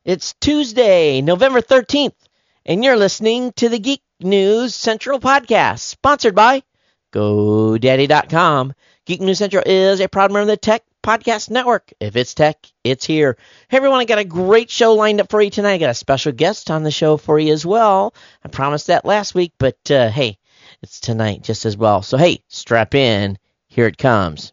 It's Tuesday, November 13th, and you're listening to the Geek News Central podcast, sponsored by GoDaddy.com. Geek News Central is a proud member of the Tech Podcast Network. If it's tech, it's here. Hey, everyone, I got a great show lined up for you tonight. I got a special guest on the show for you as well. I promised that last week, but hey, it's tonight just as well. So, hey, strap in. Here it comes.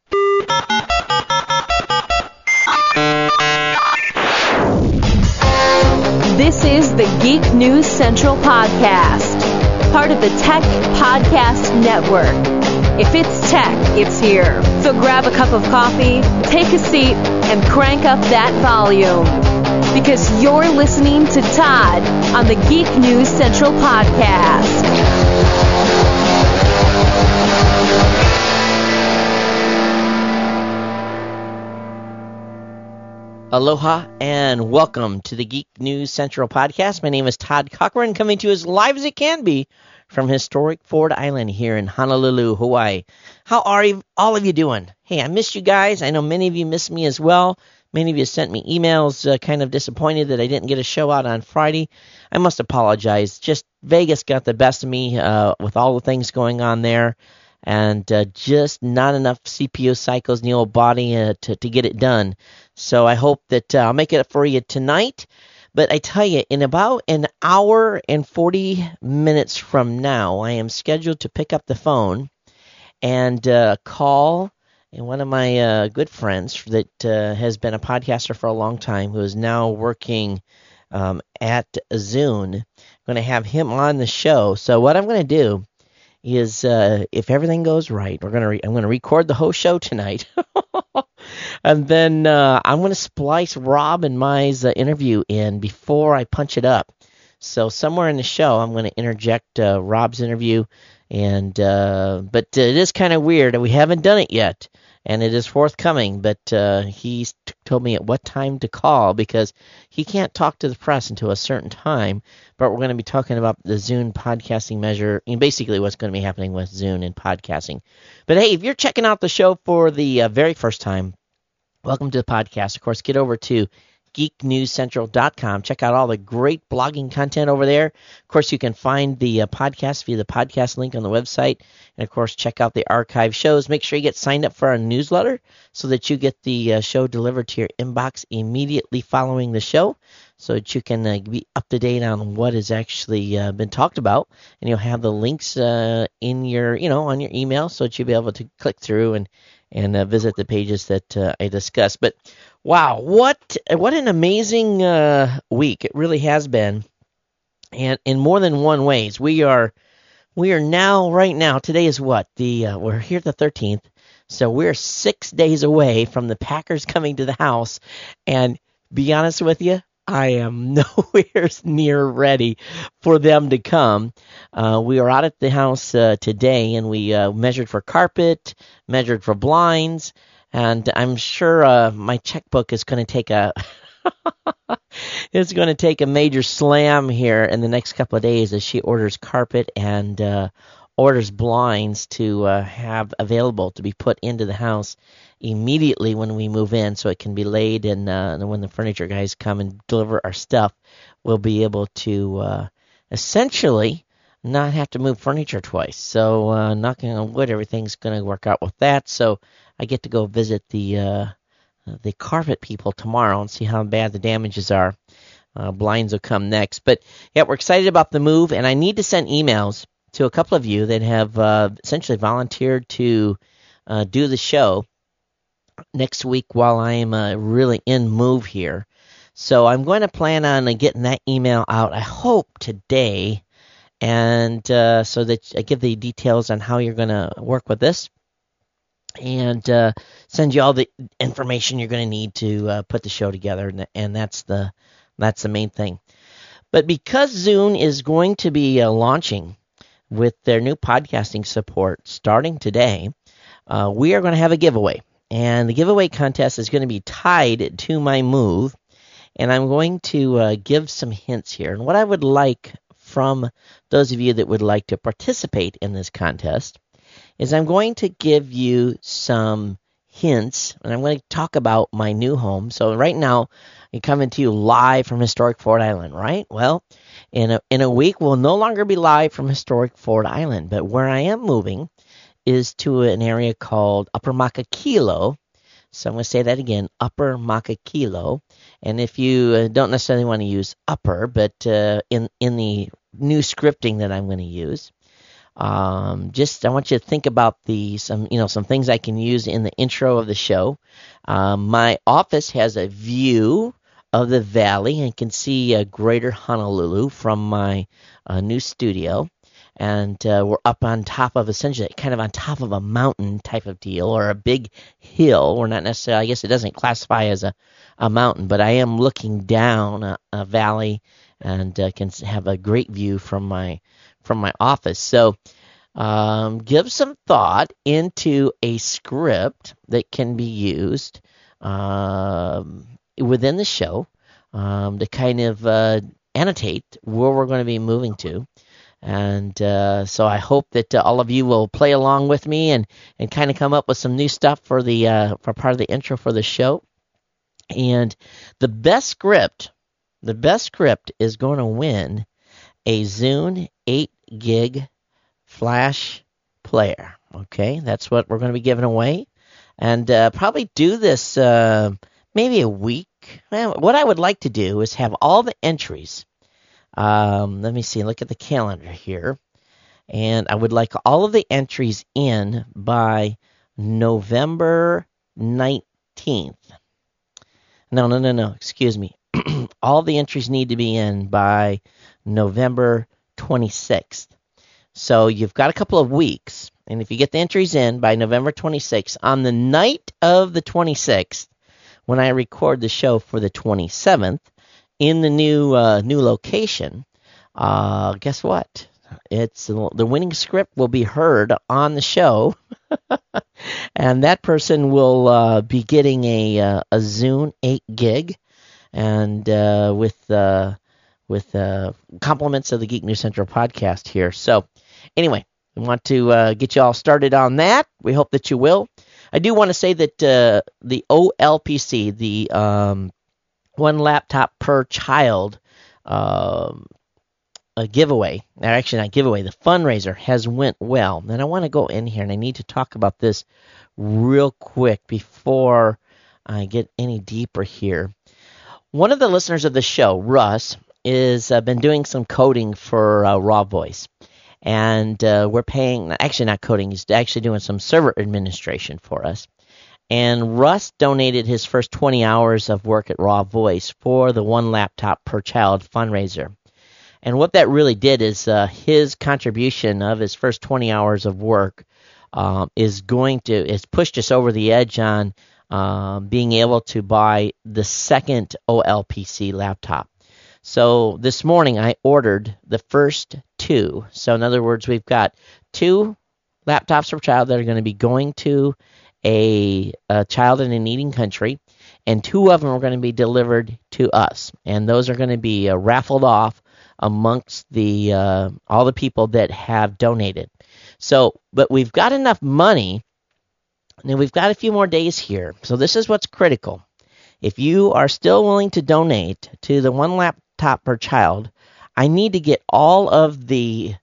This is the Geek News Central podcast, part of the Tech Podcast Network. If it's tech, it's here. So grab a cup of coffee, take a seat, and crank up that volume. Because you're listening to Todd on the Geek News Central podcast. Aloha and welcome to the Geek News Central podcast. My name is Todd Cochran, coming to you as live as it can be from historic Ford Island here in Honolulu, Hawaii. How are all of you doing? Hey, I missed you guys. I know many of you missed me as well. Many of you sent me emails kind of disappointed that I didn't get a show out on Friday. I must apologize. Just Vegas got the best of me with all the things going on there. And just not enough CPU cycles in the old body to get it done. So I hope that I'll make it up for you tonight. But I tell you, in about an hour and 40 minutes from now, I am scheduled to pick up the phone and call one of my good friends that has been a podcaster for a long time, who is now working at Zune. I'm going to have him on the show. So what I'm going to do is if everything goes right, I'm going to record the whole show tonight, and then I'm going to splice Rob and Mai's interview in before I punch it up. So somewhere in the show, I'm going to interject Rob's interview, and but it is kind of weird that we haven't done it yet, and it is forthcoming. But he's told me at what time to call because he can't talk to the press until a certain time. But we're going to be talking about the Zune podcasting measure, and basically what's going to be happening with Zune and podcasting. But hey, if you're checking out the show for the very first time, welcome to the podcast. Of course, get over to geeknewscentral.com. Check out all the great blogging content over there. Of course, you can find the podcast via the podcast link on the website. And, of course, check out the archive shows. Make sure you get signed up for our newsletter so that you get the show delivered to your inbox immediately following the show, so that you can be up to date on what has actually been talked about. And you'll have the links in your, on your email, so that you'll be able to click through and visit the pages that I discussed. But wow, what an amazing week it really has been, and in more than one ways. We are now, right now, today is what? We're here the 13th, so we're 6 days away from the Packers coming to the house, and be honest with you, I am nowhere near ready for them to come. We are out at the house today, and we measured for carpet, measured for blinds, and I'm sure my checkbook is going to take it's going to take a major slam here in the next couple of days as she orders carpet and orders blinds to have available to be put into the house immediately when we move in, so it can be laid, and when the furniture guys come and deliver our stuff, we'll be able to essentially not have to move furniture twice. So knocking on wood, everything's going to work out with that. So I get to go visit the carpet people tomorrow and see how bad the damages are. Blinds will come next. But yeah, we're excited about the move, and I need to send emails to a couple of you that have essentially volunteered to do the show next week while I am really in move here. So I'm going to plan on getting that email out, I hope, today, and so that I give the details on how you're going to work with this, and send you all the information you're going to need to put the show together, and that's the main thing. But because Zune is going to be launching with their new podcasting support starting today, we are going to have a giveaway. And the giveaway contest is going to be tied to my move, and I'm going to give some hints here. And what I would like from those of you that would like to participate in this contest is I'm going to give you some hints, and I'm going to talk about my new home. So right now, I'm coming to you live from historic Ford Island, right? Well, in a week, we'll no longer be live from historic Ford Island, but where I am moving is to an area called Upper Makakilo. So I'm going to say that again, Upper Makakilo. And if you don't necessarily want to use upper, but in the new scripting that I'm going to use, I want you to think about some things I can use in the intro of the show. My office has a view of the valley and can see greater Honolulu from my new studio. And we're up on top of, essentially, kind of on top of a mountain type of deal, or a big hill. We're not necessarily, I guess it doesn't classify as a mountain, but I am looking down a valley and can have a great view from my office. So give some thought into a script that can be used within the show to kind of annotate where we're going to be moving to. And so I hope that all of you will play along with me and kind of come up with some new stuff for part of the intro for the show. And the best script is going to win a Zune 8 gig flash player. Okay, that's what we're going to be giving away, and probably do this maybe a week. Well, what I would like to do is have all the entries. Let me see, look at the calendar here. And I would like all of the entries in by November 19th. No, excuse me. All the entries need to be in by November 26th. So you've got a couple of weeks. And if you get the entries in by November 26th, on the night of the 26th, when I record the show for the 27th, in the new location, guess what? It's the winning script will be heard on the show, and that person will be getting a Zune 8 gig, and with compliments of the Geek News Central podcast here. So anyway, we want to get you all started on that. We hope that you will. I do want to say that the OLPC, the one laptop per child a giveaway, or actually not giveaway, the fundraiser has went well. And I want to go in here, and I need to talk about this real quick before I get any deeper here. One of the listeners of the show, Russ, is been doing some coding for Raw Voice. And we're paying, actually not coding, he's actually doing some server administration for us. And Russ donated his first 20 hours of work at Raw Voice for the one laptop per child fundraiser. And what that really did is his contribution of his first 20 hours of work is pushed us over the edge on being able to buy the second OLPC laptop. So this morning I ordered the first two. So in other words, we've got 2 laptops per child that are going to be going to a child in a needing country, and 2 of them are going to be delivered to us, and those are going to be raffled off amongst the all the people that have donated. So, but we've got enough money, and we've got a few more days here. So this is what's critical. If you are still willing to donate to the one laptop per child, I need to get all of the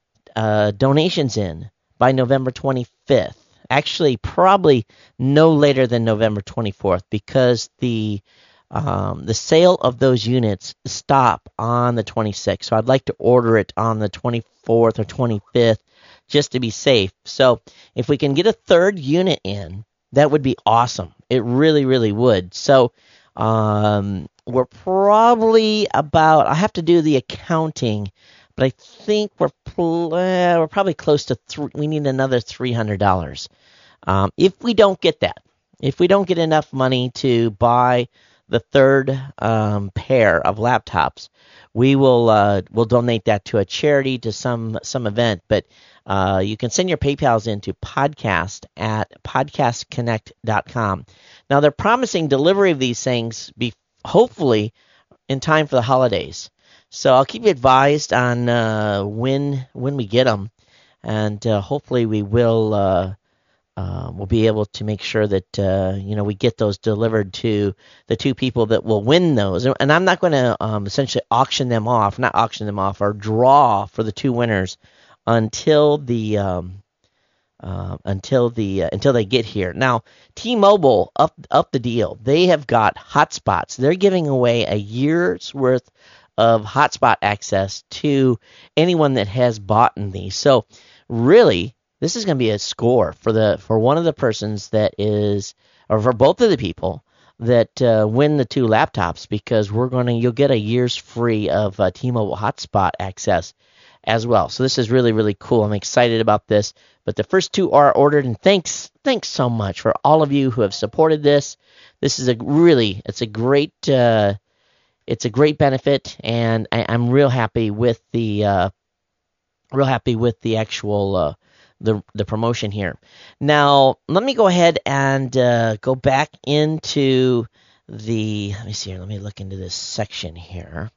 donations in by November 25th. Actually, probably no later than November 24th, because the sale of those units stop on the 26th. So I'd like to order it on the 24th or 25th just to be safe. So if we can get a third unit in, that would be awesome. It really, really would. So we're probably about, I have to do the accounting, but I think we're probably close to we need another $300. If we don't get that, if we don't get enough money to buy the third pair of laptops, we will we'll donate that to a charity, to some event. But you can send your PayPals into podcast@podcastconnect.com. Now they're promising delivery of these things hopefully in time for the holidays. So I'll keep you advised on when we get them, and hopefully we will we'll be able to make sure that we get those delivered to the two people that will win those. And I'm not going to essentially not auction them off, or draw for the two winners until they get here. Now, T-Mobile up the deal. They have got hotspots. They're giving away a year's worth of hotspot access to anyone that has bought in these. So, really, this is going to be a score for one of the persons that is, or for both of the people that win the two laptops, because you'll get a year's free of T-Mobile hotspot access as well. So this is really, really cool. I'm excited about this. But the first two are ordered, and thanks so much for all of you who have supported this. This is it's a great benefit, and I'm real happy with the actual the promotion here. Now, let me go ahead and go back into the. Let me see here. Let me look into this section here,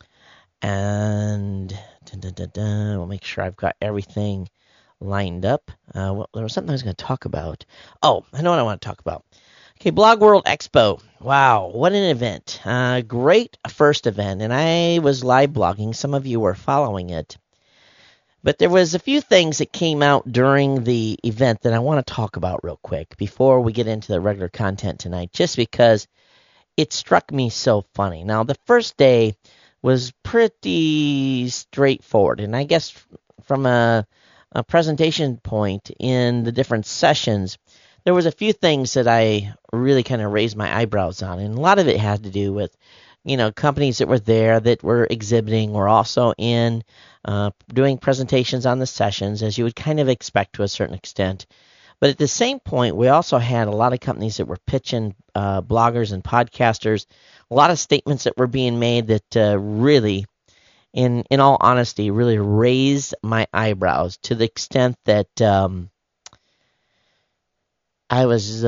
and we'll make sure I've got everything lined up. Well, there was something I was going to talk about. Oh, I know what I want to talk about. Okay, Blog World Expo. Wow, what an event. Great first event, and I was live blogging. Some of you were following it. But there was a few things that came out during the event that I want to talk about real quick before we get into the regular content tonight, just because it struck me so funny. Now, the first day was pretty straightforward, and I guess from a presentation point in the different sessions, there was a few things that I really kind of raised my eyebrows on, and a lot of it had to do with, companies that were there that were exhibiting, or also in doing presentations on the sessions, as you would kind of expect to a certain extent. But at the same point, we also had a lot of companies that were pitching bloggers and podcasters, a lot of statements that were being made that really, in all honesty, really raised my eyebrows to the extent that I was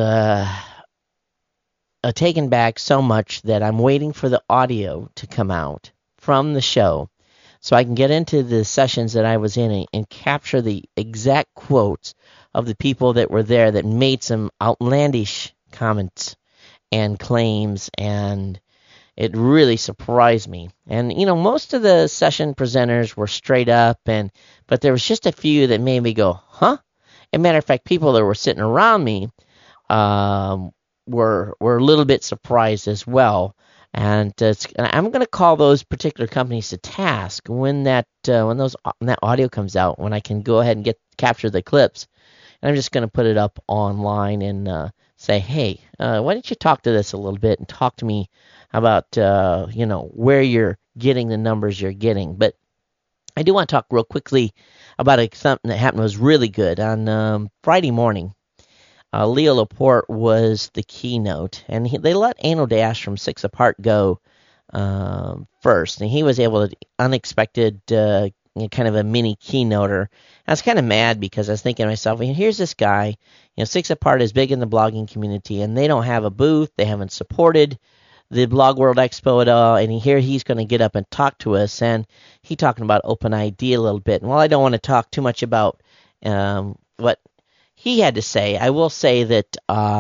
taken back so much that I'm waiting for the audio to come out from the show so I can get into the sessions that I was in and capture the exact quotes of the people that were there that made some outlandish comments and claims, and it really surprised me. And, most of the session presenters were straight up, but there was just a few that made me go, huh? As a matter of fact, people that were sitting around me were a little bit surprised as well. And I'm going to call those particular companies to task when that audio comes out, when I can go ahead and capture the clips. And I'm just going to put it up online and say, hey, why don't you talk to this a little bit and talk to me about where you're getting the numbers you're getting. But I do want to talk real quickly about something that happened that was really good on Friday morning. Leo Laporte was the keynote, and they let Anno Dash from Six Apart go first, and he was able to unexpected kind of a mini keynoter. I was kind of mad because I was thinking to myself, here's this guy, Six Apart is big in the blogging community, and they don't have a booth, they haven't supported the Blog World Expo at all, and here he's going to get up and talk to us, and he talking about OpenID a little bit. And while I don't want to talk too much about what he had to say, I will say that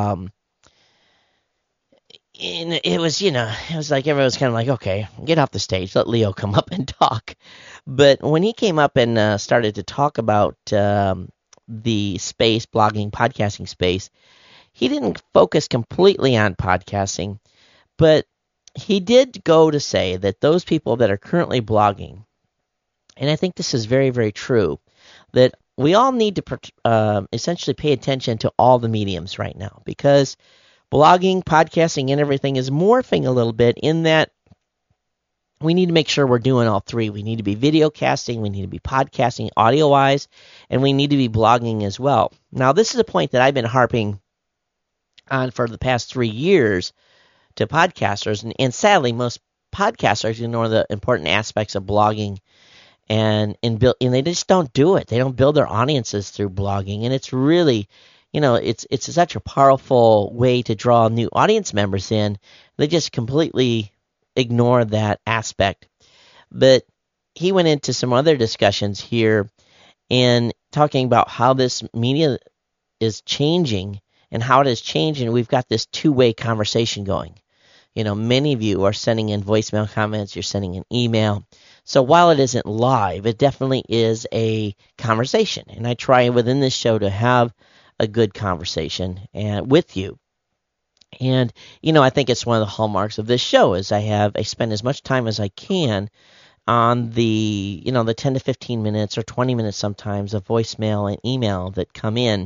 it was like everyone was kind of like, okay, get off the stage, let Leo come up and talk. But when he came up and started to talk about the space, blogging, podcasting space, he didn't focus completely on podcasting, but he did go to say that those people that are currently blogging, and I think this is very, very true, that we all need to essentially pay attention to all the mediums right now, because blogging, podcasting, and everything is morphing a little bit in that we need to make sure we're doing all three. We need to be video casting, we need to be podcasting audio-wise, and we need to be blogging as well. Now, this is a point that I've been harping on for the past 3 years to podcasters, and sadly, most podcasters ignore the important aspects of blogging, and they just don't do it. They don't build their audiences through blogging, and it's really, it's such a powerful way to draw new audience members in. They just completely ignore that aspect. But he went into some other discussions here in talking about how this media is changing and how it is changing. We've got this two-way conversation going. Many of you are sending in voicemail comments, you're sending an email. So while it isn't live, it definitely is a conversation. And I try within this show to have a good conversation with you. And, I think it's one of the hallmarks of this show is I spend as much time as I can on the 10 to 15 minutes or 20 minutes sometimes of voicemail and email that come in.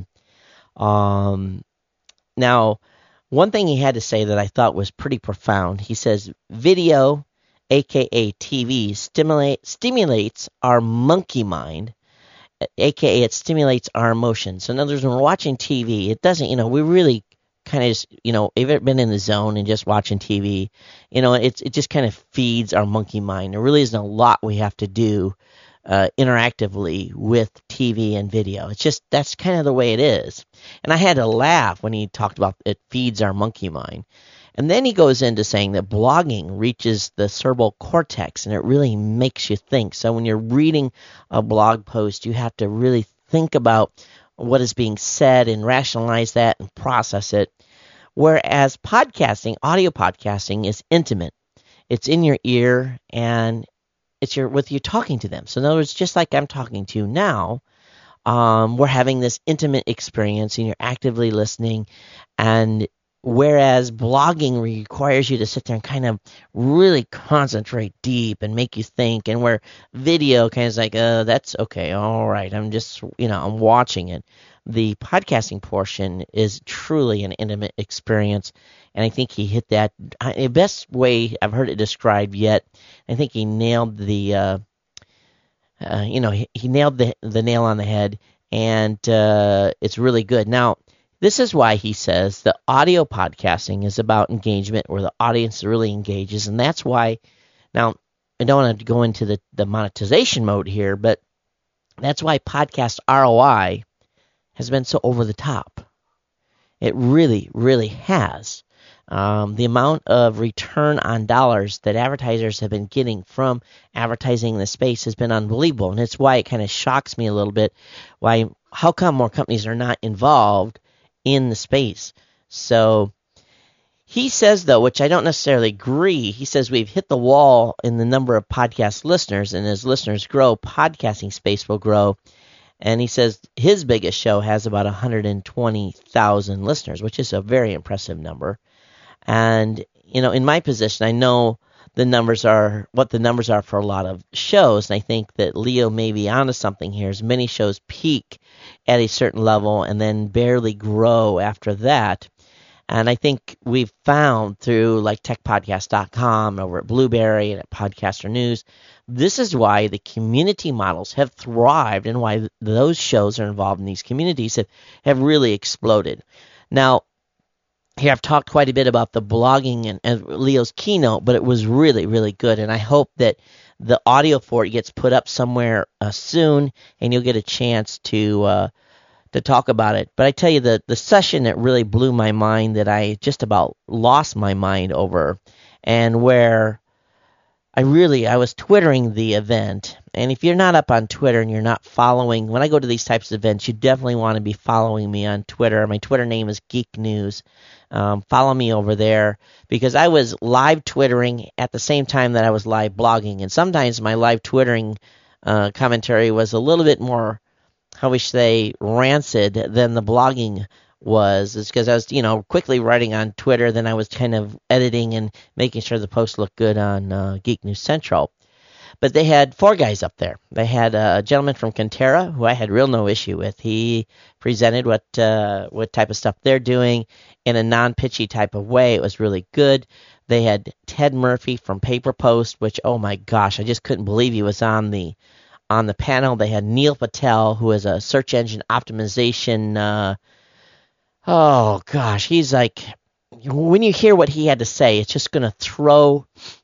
Now, one thing he had to say that I thought was pretty profound, he says, video, aka TV, stimulates our monkey mind, aka it stimulates our emotions. So in other words, when we're watching TV, it doesn't, we really kind of just, if you've ever been in the zone and just watching TV, it just kind of feeds our monkey mind. There really isn't a lot we have to do interactively with TV and video. It's just, that's kind of the way it is. And I had to laugh when he talked about it feeds our monkey mind. And then he goes into saying that blogging reaches the cerebral cortex and it really makes you think. So when you're reading a blog post, you have to really think about what is being said and rationalize that and process it. Whereas podcasting, audio podcasting, is intimate. It's in your ear and it's with you talking to them. So in other words, just like I'm talking to you now, we're having this intimate experience and you're actively listening. And whereas blogging requires you to sit there and kind of really concentrate deep and make you think, and where video kind of is like, that's okay, all right, I'm just, I'm watching it. The podcasting portion is truly an intimate experience, and I think he hit that the best way I've heard it described yet. I think he nailed the, he nailed the nail on the head, and it's really good. Now, this is why he says the audio podcasting is about engagement, where the audience really engages, and that's why. Now, I don't want to go into the monetization mode here, but that's why podcast ROI has been so over the top. It really, really has. The amount of return on dollars that advertisers have been getting from advertising in the space has been unbelievable, and it's why it kind of shocks me a little bit. How come more companies are not involved in the space? So he says, though, which I don't necessarily agree, he says we've hit the wall in the number of podcast listeners, and as listeners grow, podcasting space will grow. And he says his biggest show has about 120,000 listeners, which is a very impressive number. And, in my position, I know the numbers are what the numbers are for a lot of shows. And I think that Leo may be onto something here, as many shows peak at a certain level and then barely grow after that. And I think we've found through like techpodcast.com, over at Blueberry and at Podcaster News, this is why the community models have thrived and why those shows are involved in these communities have really exploded. Now, here I've talked quite a bit about the blogging and Leo's keynote, but it was really, really good. And I hope that the audio for it gets put up somewhere soon, and you'll get a chance to talk about it. But I tell you, the session that really blew my mind, that I just about lost my mind over, and where I was twittering the event. And if you're not up on Twitter and you're not following, when I go to these types of events, you definitely want to be following me on Twitter. My Twitter name is Geek News. Follow me over there, because I was live twittering at the same time that I was live blogging. And sometimes my live twittering commentary was a little bit more, how we say, rancid than the blogging was. It's because I was, quickly writing on Twitter, then I was kind of editing and making sure the post looked good on Geek News Central. But they had four guys up there. They had a gentleman from Conterra, who I had no issue with. He presented what type of stuff they're doing in a non-pitchy type of way. It was really good. They had Ted Murphy from PaperPost, which, oh my gosh, I just couldn't believe he was on the panel. They had Neil Patel, who is a search engine optimization. Oh gosh, he's like, when you hear what he had to say, it's just going to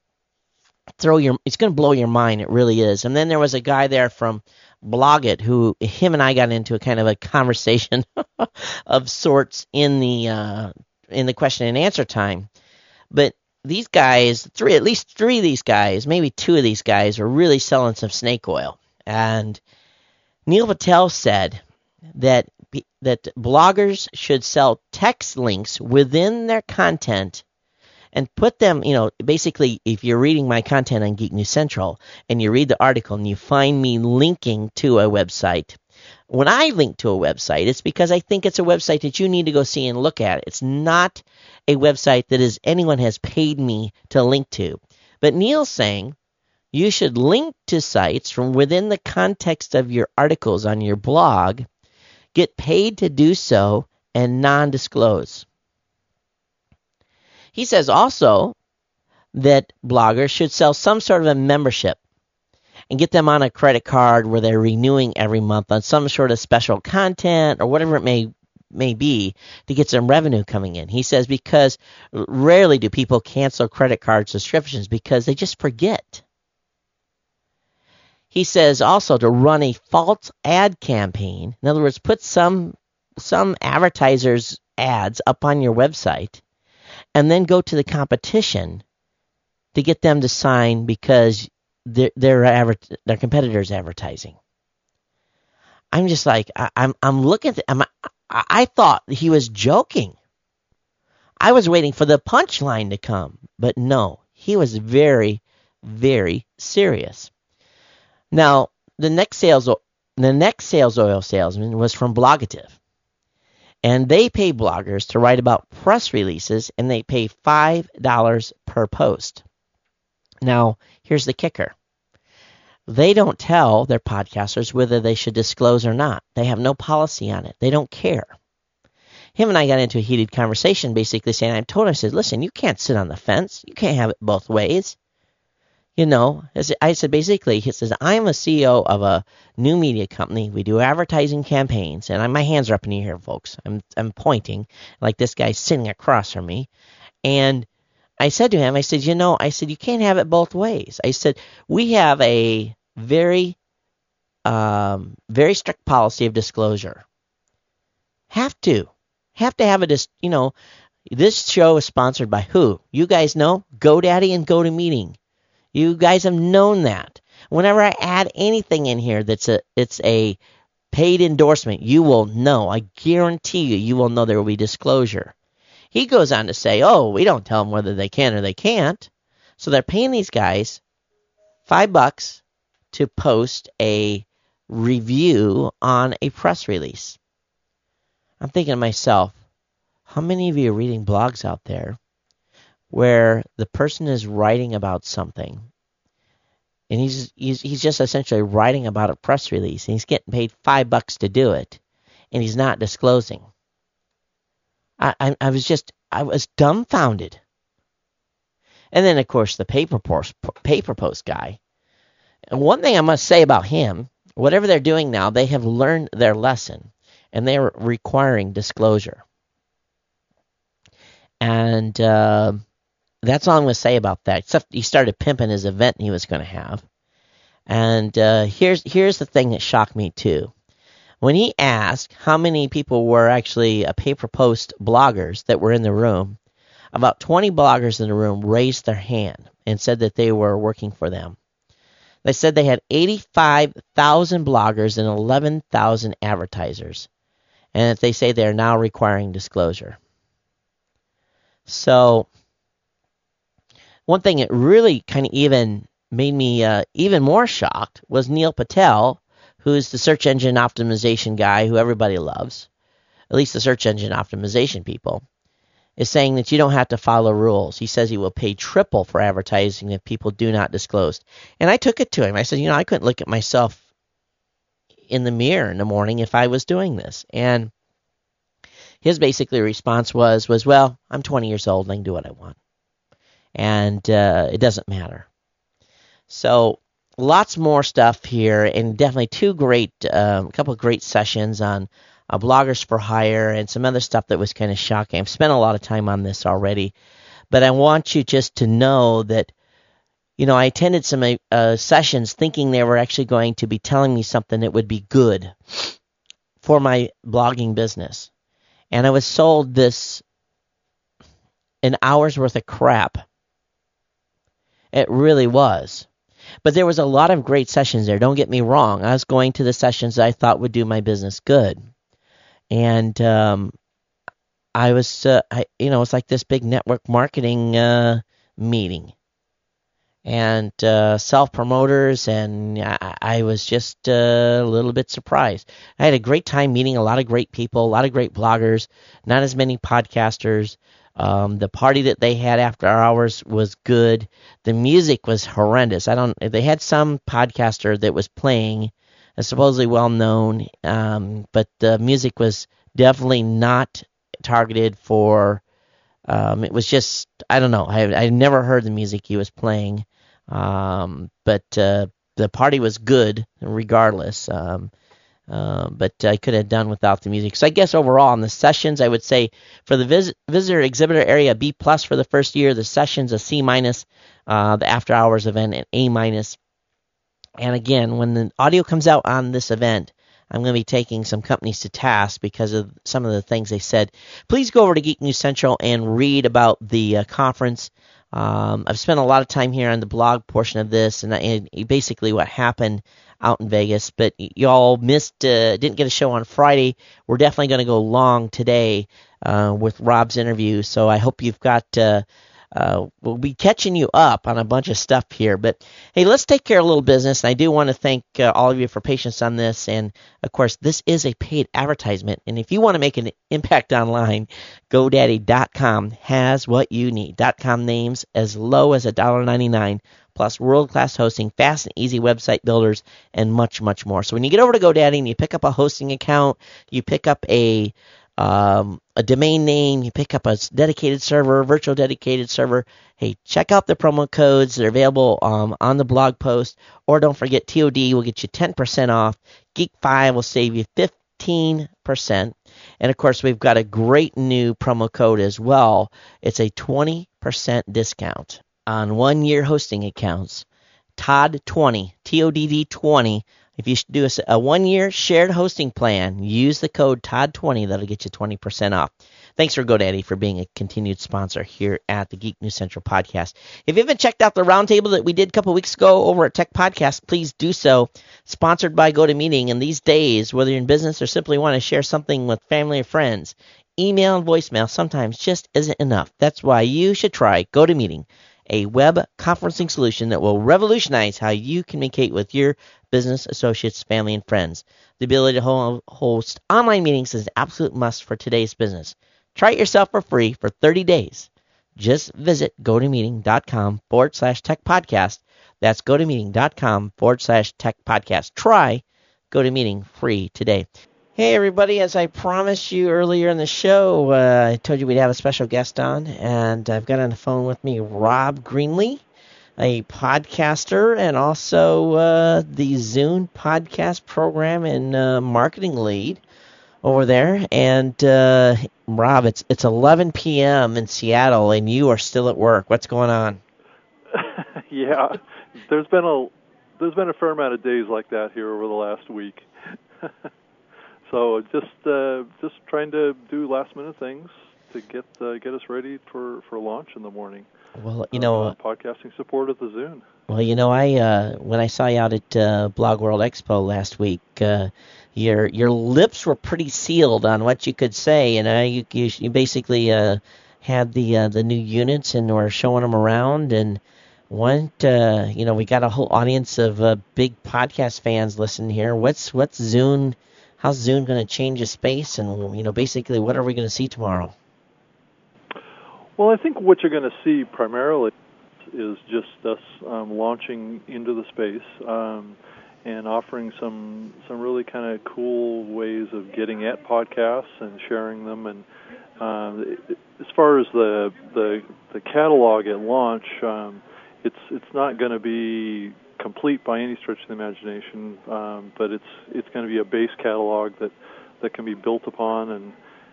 it's going to blow your mind. It really is. And then there was a guy there from Blogit, who him and I got into a kind of a conversation of sorts in the question and answer time. But these guys, at least three of these guys, maybe two of these guys, were really selling some snake oil. And Neil Patel said that that bloggers should sell text links within their content and put them, basically, if you're reading my content on Geek News Central and you read the article and you find me linking to a website, when I link to a website, it's because I think it's a website that you need to go see and look at. It's not a website that anyone has paid me to link to. But Neil's saying you should link to sites from within the context of your articles on your blog, get paid to do so, and non-disclose. He says also that bloggers should sell some sort of a membership and get them on a credit card where they're renewing every month on some sort of special content or whatever it may be to get some revenue coming in. He says because rarely do people cancel credit card subscriptions because they just forget. He says also to run a false ad campaign. In other words, put some advertisers' ads up on your website and then go to the competition to get them to sign because their competitors' advertising. I'm just like, I'm looking at I thought he was joking. I was waiting for the punchline to come, but no, he was very, very serious. Now, the next sales oil salesman was from Blogative. And they pay bloggers to write about press releases, and they pay $5 per post. Now, here's the kicker. They don't tell their podcasters whether they should disclose or not. They have no policy on it. They don't care. Him and I got into a heated conversation basically saying, I said, listen, you can't sit on the fence. You can't have it both ways. I said, basically, he says, I'm a CEO of a new media company. We do advertising campaigns, and my hands are up in the air, folks. I'm pointing like this guy's sitting across from me. And I said to him, I said, you can't have it both ways. I said, we have a very, very strict policy of disclosure. Have to have this show is sponsored by who? You guys know? GoDaddy and GoToMeeting. You guys have known that. Whenever I add anything in here it's a paid endorsement, you will know. I guarantee you will know there will be disclosure. He goes on to say, we don't tell them whether they can or they can't. So they're paying these guys $5 to post a review on a press release. I'm thinking to myself, how many of you are reading blogs out there where the person is writing about something, and he's just essentially writing about a press release, and he's getting paid $5 to do it, and he's not disclosing? I was dumbfounded. And then, of course, the paper post guy. And one thing I must say about him, whatever they're doing now, they have learned their lesson, and they're requiring disclosure. And that's all I'm going to say about that, except he started pimping his event he was going to have. And here's the thing that shocked me, too. When he asked how many people were actually paper post bloggers that were in the room, about 20 bloggers in the room raised their hand and said that they were working for them. They said they had 85,000 bloggers and 11,000 advertisers, and that they say they are now requiring disclosure. So one thing that really kind of even made me even more shocked was Neil Patel, who's the search engine optimization guy who everybody loves, at least the search engine optimization people, is saying that you don't have to follow rules. He says he will pay triple for advertising if people do not disclose. And I took it to him. I said, I couldn't look at myself in the mirror in the morning if I was doing this. And his basically response was, well, I'm 20 years old and I can do what I want. And it doesn't matter. So lots more stuff here, and definitely a couple of great sessions on Bloggers for Hire and some other stuff that was kind of shocking. I've spent a lot of time on this already, but I want you just to know that, I attended some sessions thinking they were actually going to be telling me something that would be good for my blogging business. And I was sold an hour's worth of crap. It really was. But there was a lot of great sessions there. Don't get me wrong. I was going to the sessions that I thought would do my business good. and I was, it's like this big network marketing meeting, and self-promoters, and I was just a little bit surprised. I had a great time meeting a lot of great people, a lot of great bloggers, not as many podcasters. The party that they had after hours was good. The music was horrendous. They had some podcaster that was playing, supposedly well known, but the music was definitely not targeted for. It was just, I don't know. I never heard the music he was playing. But the party was good regardless. But I could have done without the music. So I guess overall on the sessions, I would say for the visitor exhibitor area, B plus for the first year. The sessions a C minus. The after hours event an A minus. And again, when the audio comes out on this event, I'm going to be taking some companies to task because of some of the things they said. Please go over to Geek News Central and read about the conference. I've spent a lot of time here on the blog portion of this, and basically what happened out in Vegas. But y'all didn't get a show on Friday. We're definitely going to go long today with Rob's interview. So I hope you've got. We'll be catching you up on a bunch of stuff here. But hey, let's take care of a little business. And I do want to thank all of you for patience on this. And of course, this is a paid advertisement. And if you want to make an impact online, GoDaddy.com has what you need. .com names as low as $1.99, plus world-class hosting, fast and easy website builders, and much, much more. So when you get over to GoDaddy and you pick up a hosting account, you pick up a domain name, you pick up a dedicated server, virtual dedicated server. Hey, check out the promo codes. They're available on the blog post. Or don't forget, TOD will get you 10% off. Geek5 will save you 15%. And of course, we've got a great new promo code as well. It's a 20% discount on 1-year hosting accounts. TODD20, TODD 20. If you do a 1-year shared hosting plan, use the code TOD20. That'll get you 20% off. Thanks for GoDaddy for being a continued sponsor here at the Geek News Central podcast. If you haven't checked out the roundtable that we did a couple weeks ago over at Tech Podcast, please do so. Sponsored by GoToMeeting. And these days, whether you're in business or simply want to share something with family or friends, email and voicemail sometimes just isn't enough. That's why you should try GoToMeeting, a web conferencing solution that will revolutionize how you communicate with your business associates, family, and friends. The ability to host online meetings is an absolute must for today's business. Try it yourself for free for 30 days. Just visit gotomeeting.com/tech podcast. That's gotomeeting.com/tech podcast. Try GoToMeeting free today. Hey everybody, as I promised you earlier in the show, I told you we'd have a special guest on, and I've got on the phone with me Rob Greenlee, a podcaster and also the Zune podcast program and marketing lead over there. And Rob, it's 11 p.m. in Seattle, and you are still at work. What's going on? Yeah, there's been a fair amount of days like that here over the last week. So just trying to do last minute things to get us ready for launch in the morning. Well, podcasting support at the Zune. Well, I when I saw you out at Blog World Expo last week, your lips were pretty sealed on what you could say, and you basically had the new units and were showing them around, and we got a whole audience of big podcast fans listening here. What's Zune? How's Zune going to change the space, and basically what are we going to see tomorrow? Well, I think what you're going to see primarily is just us launching into the space and offering some really kind of cool ways of getting at podcasts and sharing them. And as far as the catalog at launch, it's not going to be complete by any stretch of the imagination, but it's going to be a base catalog that can be built upon,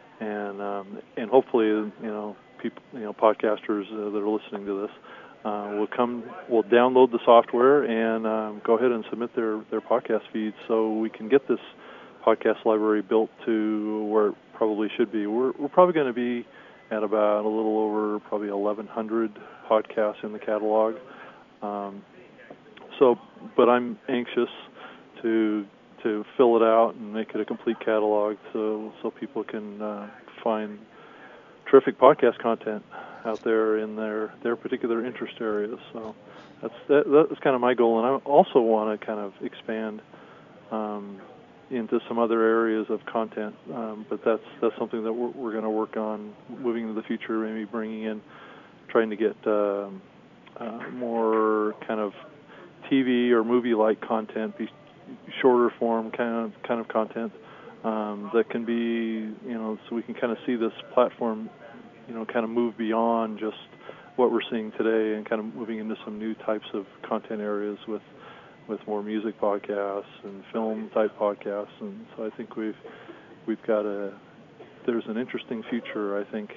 and hopefully people, podcasters that are listening to this will download the software and go ahead and submit their podcast feeds, so we can get this podcast library built to where it probably should be. We're probably going to be at about a little over probably 1,100 podcasts in the catalog. But I'm anxious to to fill it out and make it a complete catalog so people can find terrific podcast content out there in their particular interest areas. So that's kind of my goal, and I also want to kind of expand into some other areas of content. But that's something that we're going to work on moving into the future. Maybe trying to get more kind of TV or movie-like content, be shorter form kind of content that can be, so we can kind of see this platform, kind of move beyond just what we're seeing today and kind of moving into some new types of content areas with more music podcasts and film type podcasts. And so I think we've got there's an interesting future, I think.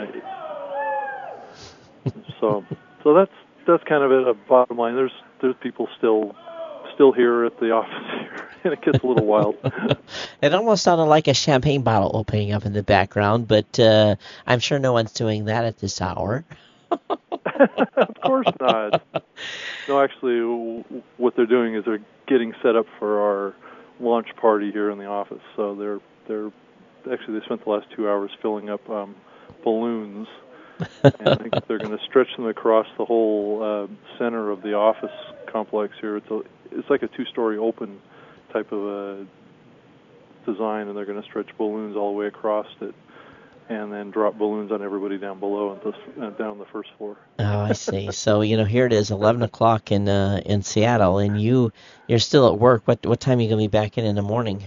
So that's kind of it. A bottom line. There's people still here at the office here, and it gets a little wild. It almost sounded like a champagne bottle opening up in the background, but I'm sure no one's doing that at this hour. Of course not. No, actually, what they're doing is they're getting set up for our launch party here in the office. So they spent the last 2 hours filling up balloons, and I think they're going to stretch them across the whole center of the office complex here. It's like a 2-story open type of a design, and they're going to stretch balloons all the way across it, and then drop balloons on everybody down below and down the first floor. Oh, I see. So here it is, 11 o'clock in Seattle, and you're still at work. What time are you going to be back in the morning?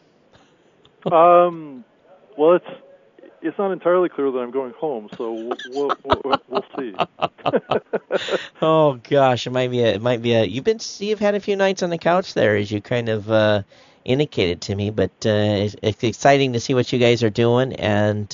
Well, it's not entirely clear that I'm going home, so we'll see. Oh gosh, it might be a. You've had a few nights on the couch there, as you kind of indicated to me, but it's exciting to see what you guys are doing. And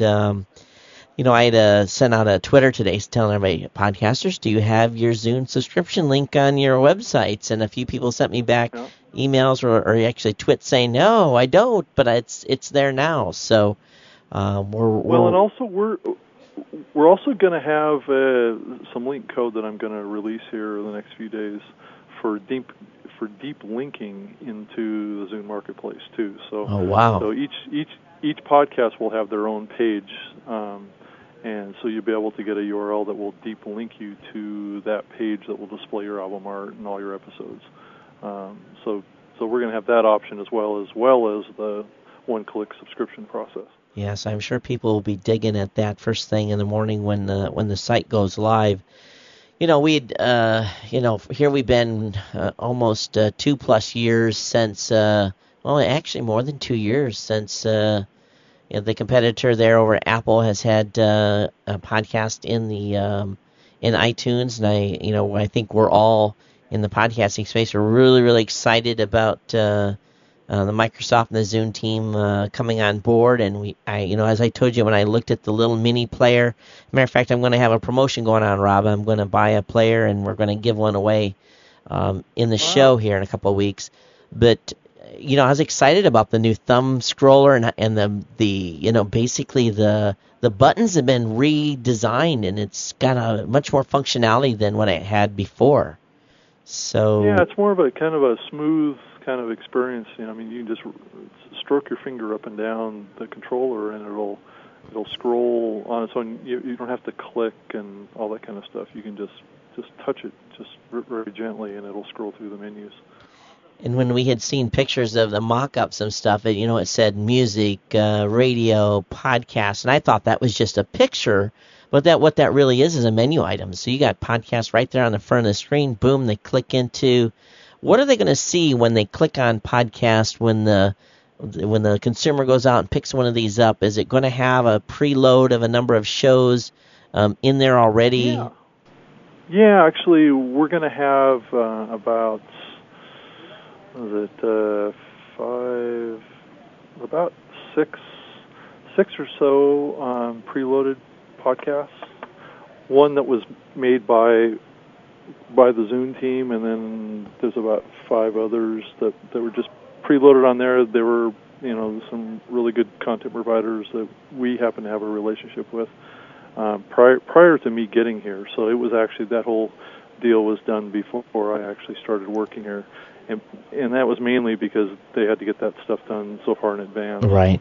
I had sent out a Twitter today telling everybody, podcasters, do you have your Zune subscription link on your websites? And a few people sent me back emails or actually tweets saying, no, I don't, but it's there now. So and also we're also going to have some link code that I'm going to release here in the next few days for deep linking into the Zune Marketplace too. So, oh wow! So each podcast will have their own page, and so you'll be able to get a URL that will deep link you to that page that will display your album art and all your episodes. So we're going to have that option as well as the one-click subscription process. Yes, I'm sure people will be digging at that first thing in the morning when the site goes live. Here we've been almost 2+ years since, actually more than 2 years since the competitor there over at Apple has had a podcast in iTunes, and I think we're all in the podcasting space are really, really excited about the Microsoft and the Zune team coming on board. And as I told you when I looked at the little mini player, matter of fact, I'm going to have a promotion going on, Rob. I'm going to buy a player and we're going to give one away in the show here in a couple of weeks. But I was excited about the new thumb scroller and the basically the buttons have been redesigned and it's got a much more functionality than what I had before. So yeah, it's more of a kind of a smooth kind of experience. You can just stroke your finger up and down the controller and it'll scroll on its own. You don't have to click and all that kind of stuff. You can just touch it just very gently and it'll scroll through the menus. And when we had seen pictures of the mock-ups and stuff, it said music, radio, podcast, and I thought that was just a picture, but what that really is a menu item. So you got podcast right there on the front of the screen. Boom, they click into. What are they going to see when they click on podcast when the consumer goes out and picks one of these up? Is it going to have a preload of a number of shows in there already? Yeah, actually, we're going to have about 6 or so preloaded podcasts. One that was made by the Zune team, and then there's about 5 others that were just preloaded on there. They were, some really good content providers that we happen to have a relationship with prior to me getting here. So it was actually that whole deal was done before I actually started working here, and that was mainly because they had to get that stuff done so far in advance. Right.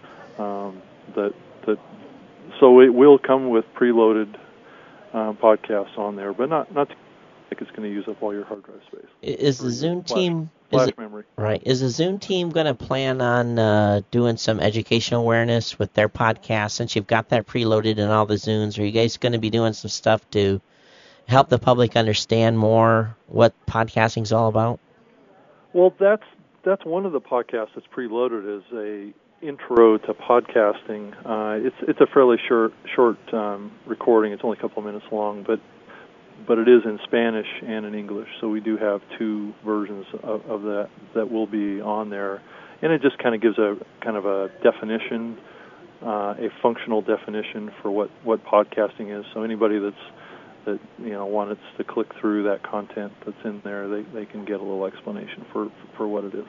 So it will come with preloaded podcasts on there, but not like it's going to use up all your hard drive space. Is the Zune team memory? Right? Is the Zune team going to plan on doing some educational awareness with their podcast since you've got that preloaded in all the Zunes? Are you guys going to be doing some stuff to help the public understand more what podcasting is all about? Well, that's one of the podcasts that's preloaded, is a intro to podcasting. It's a fairly short recording. It's only a couple of minutes long, but it is in Spanish and in English. So we do have two versions of that will be on there, and it just kind of gives a kind of a definition, a functional definition for what podcasting is. So anybody that wants to click through that content that's in there, they can get a little explanation for what it is.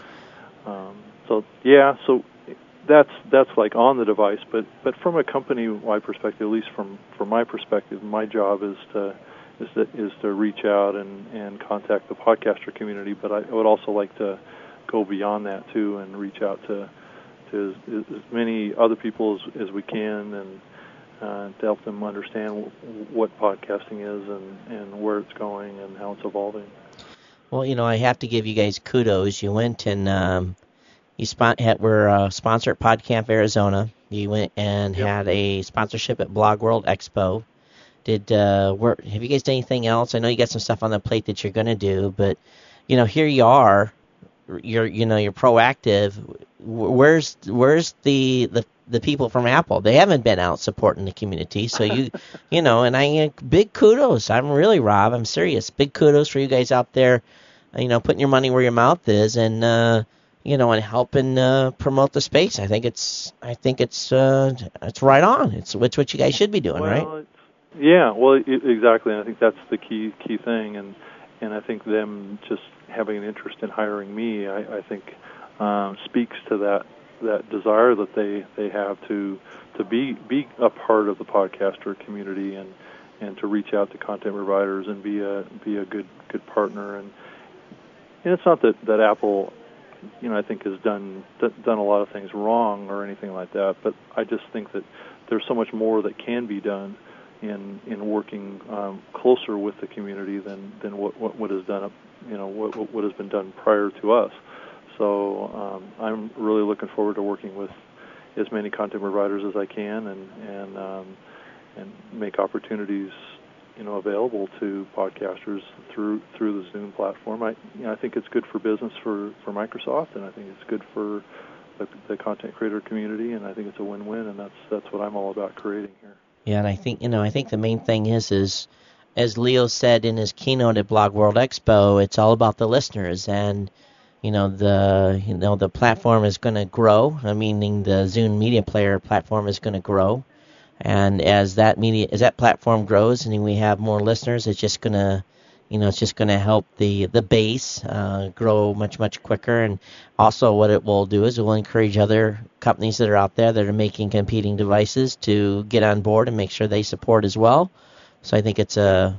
So that's like on the device, but from a company-wide perspective, at least from my perspective, my job is to reach out and contact the podcaster community. But I would also like to go beyond that too and reach out to as many other people as we can, and to help them understand what podcasting is and where it's going and how it's evolving. Well, I have to give you guys kudos. You went and were sponsored at PodCamp Arizona. You went and had a sponsorship at Blog World Expo. Have you guys done anything else? I know you got some stuff on the plate that you're going to do, but here you are. You're proactive. Where's the people from Apple? They haven't been out supporting the community. So and big kudos. Rob, I'm serious. Big kudos for you guys out there, putting your money where your mouth is and and helping promote the space. I think it's right on. It's what you guys should be doing, right? Yeah, well, exactly. And I think that's the key thing, and I think them just having an interest in hiring me, I think speaks to that desire that they have to be a part of the podcaster community and to reach out to content providers and be a good partner. And it's not that Apple, I think has done a lot of things wrong or anything like that, but I just think that there's so much more that can be done in working closer with the community than what is done what has been done prior to us. So I'm really looking forward to working with as many content providers as I can and make opportunities available to podcasters through the Zune platform. I think it's good for business for Microsoft, and I think it's good for the content creator community, and I think it's a win-win, and that's what I'm all about creating here. Yeah, and I think the main thing is as Leo said in his keynote at Blog World Expo, it's all about the listeners, and the platform is going to grow. Meaning the Zune Media Player platform is going to grow, and as that platform grows and we have more listeners, it's just going to help the base grow much quicker. And also what it will do is it will encourage other companies that are out there that are making competing devices to get on board and make sure they support as well. So I think it's another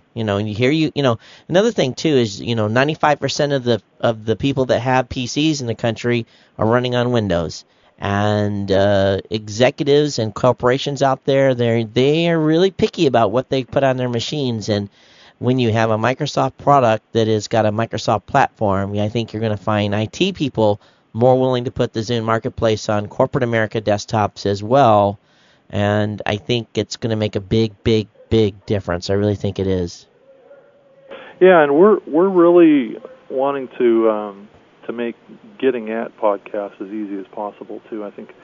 thing too is 95% of the people that have PCs in the country are running on Windows, and executives and corporations out there they are really picky about what they put on their machines. And when you have a Microsoft product that has got a Microsoft platform, I think you're going to find IT people more willing to put the Zune Marketplace on corporate America desktops as well. And I think it's going to make a big difference. I really think it is. Yeah, and we're really wanting to make getting at podcasts as easy as possible too. I think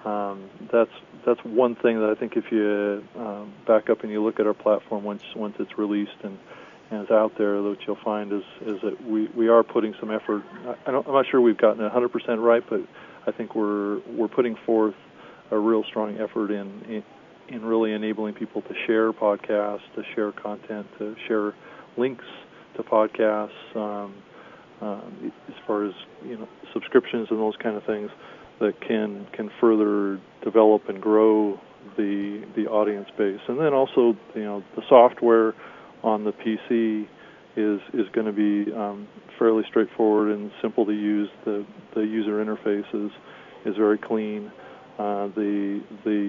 that's one thing that I think if you back up and you look at our platform once it's released and it's out there, what you'll find is that we are putting some effort. I'm not sure we've gotten it 100% right, but I think we're putting forth a real strong effort in really enabling people to share podcasts, to share content, to share links to podcasts, as far as subscriptions and those kind of things that can further develop and grow the audience base. And then also the software on the PC is going to be fairly straightforward and simple to use. The user interface is very clean. The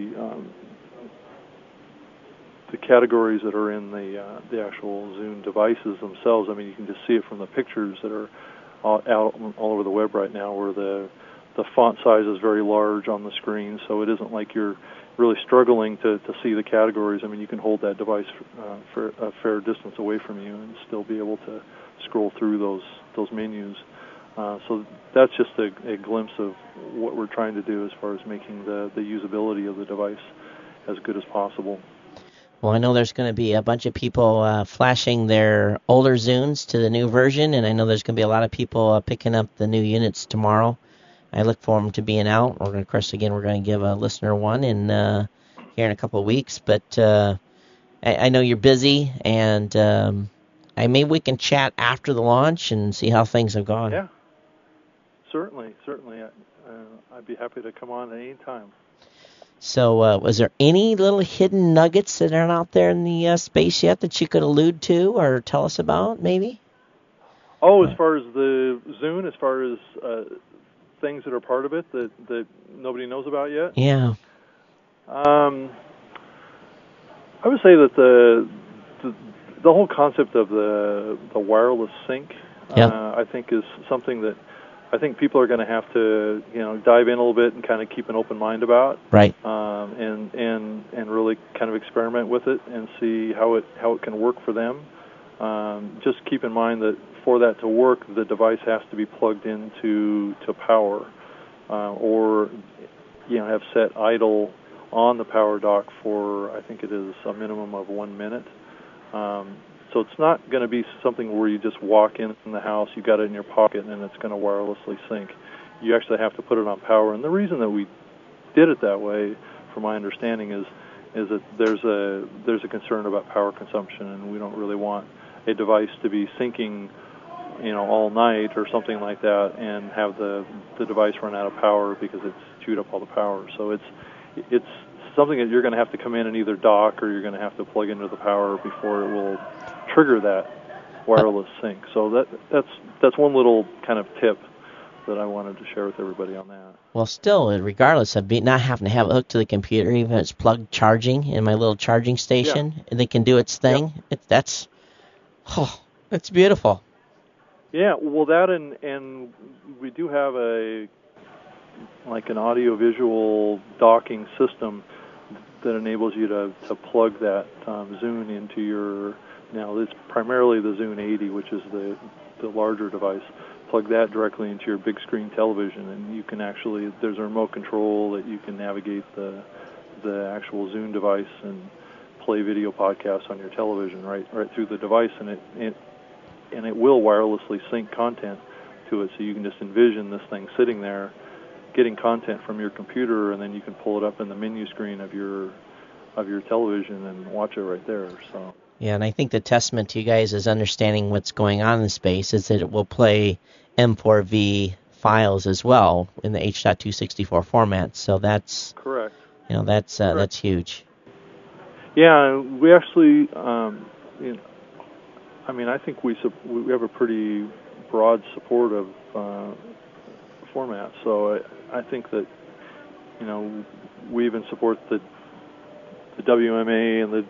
categories that are in the actual Zune devices themselves, I mean, you can just see it from the pictures that are out all over the web right now, where the font size is very large on the screen, so it isn't like you're really struggling to see the categories. I mean, you can hold that device for a fair distance away from you and still be able to scroll through those menus. So that's just a glimpse of what we're trying to do as far as making the usability of the device as good as possible. Well, I know there's going to be a bunch of people flashing their older Zunes to the new version, and I know there's going to be a lot of people picking up the new units tomorrow. I look forward to being out. Of course, again, we're going to give a listener one here in a couple of weeks. But I know you're busy, and maybe we can chat after the launch and see how things have gone. Yeah, certainly. I'd be happy to come on at any time. So was there any little hidden nuggets that aren't out there in the space yet that you could allude to or tell us about, maybe? Oh, as far as the Zune, as far as things that are part of it that nobody knows about yet? Yeah. I would say that the whole concept of the wireless sync, I think, is something that I think people are going to have to dive in a little bit and kind of keep an open mind about, right? And really kind of experiment with it and see how it can work for them. Just keep in mind that for that to work, the device has to be plugged into power, or have set idle on the power dock for, I think it is a minimum of 1 minute. So it's not going to be something where you just walk in the house, you got it in your pocket, and it's going to wirelessly sync. You actually have to put it on power. And the reason that we did it that way, from my understanding, is that there's a concern about power consumption, and we don't really want a device to be syncing all night or something like that and have the device run out of power because it's chewed up all the power. So it's something that you're going to have to come in and either dock or you're going to have to plug into the power before it will trigger that wireless sync. So that's one little kind of tip that I wanted to share with everybody on that. Well, still, regardless of not having to have it hooked to the computer, even if it's plugged charging in my little charging station, they can do its thing. Yep. It's beautiful. Yeah, well, that and we do have an audio-visual docking system that enables you to plug that Zune into your. Now, it's primarily the Zune 80, which is the larger device. Plug that directly into your big screen television, and you can actually, there's a remote control that you can navigate the actual Zune device and play video podcasts on your television right through the device, and it will wirelessly sync content to it. So you can just envision this thing sitting there, getting content from your computer, and then you can pull it up in the menu screen of your television and watch it right there. So. Yeah, and I think the testament to you guys is understanding what's going on in space is that it will play M4V files as well in the H.264 format. So that's correct. That's huge. Yeah, we actually, I think we have a pretty broad support of formats. So I think that we even support the WMA and the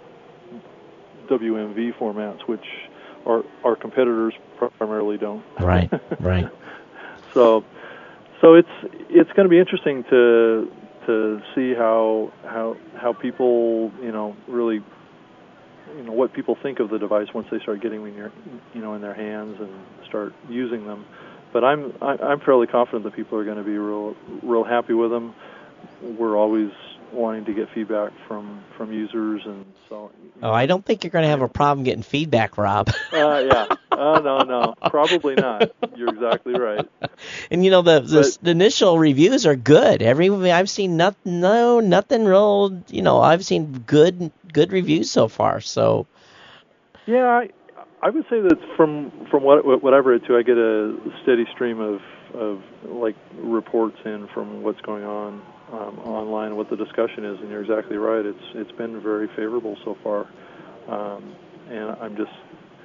WMV formats, which our competitors primarily don't. Right. So it's going to be interesting to see how people really what people think of the device once they start getting them in their hands and start using them. But I'm fairly confident that people are going to be real happy with them. We're always wanting to get feedback from users, and so. Oh, I don't think you're going to have a problem getting feedback, Rob. Yeah. No, probably not. You're exactly right. And the initial reviews are good. I've seen nothing real. I've seen good reviews so far. So. Yeah, I would say that from what I've read too, I get a steady stream of like reports in from what's going on online, what the discussion is, and you're exactly right. It's been very favorable so far, and I'm just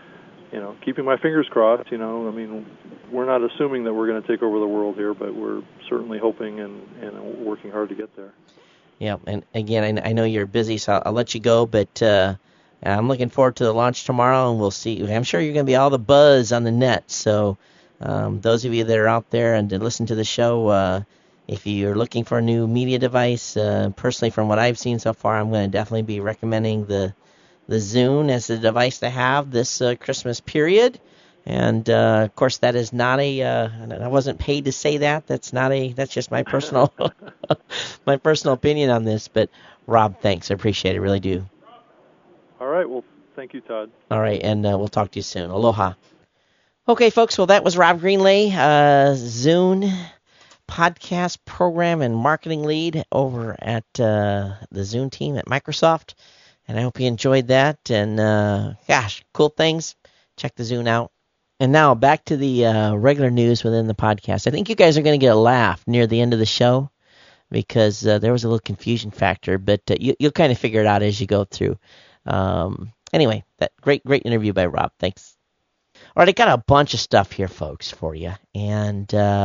keeping my fingers crossed. I mean, we're not assuming that we're going to take over the world here, but we're certainly hoping and working hard to get there. Yeah, and again, I know you're busy, so I'll let you go, but I'm looking forward to the launch tomorrow, and we'll see. I'm sure you're going to be all the buzz on the net, so those of you that are out there and listen to the show, if you're looking for a new media device, personally, from what I've seen so far, I'm going to definitely be recommending the Zune as the device to have this Christmas period. And of course, that is not I wasn't paid to say that. That's just my personal my personal opinion on this. But Rob, thanks. I appreciate it. Really do. All right. Well, thank you, Todd. All right, and we'll talk to you soon. Aloha. Okay, folks. Well, that was Rob Greenlay, Zune podcast program and marketing lead over at the Zune team at Microsoft. And I hope you enjoyed that. And gosh, cool things. Check the Zune out. And now back to the regular news within the podcast. I think you guys are going to get a laugh near the end of the show because there was a little confusion factor, but you'll kind of figure it out as you go through. Anyway, that great interview by Rob. Thanks. All right, I got a bunch of stuff here, folks, for you. And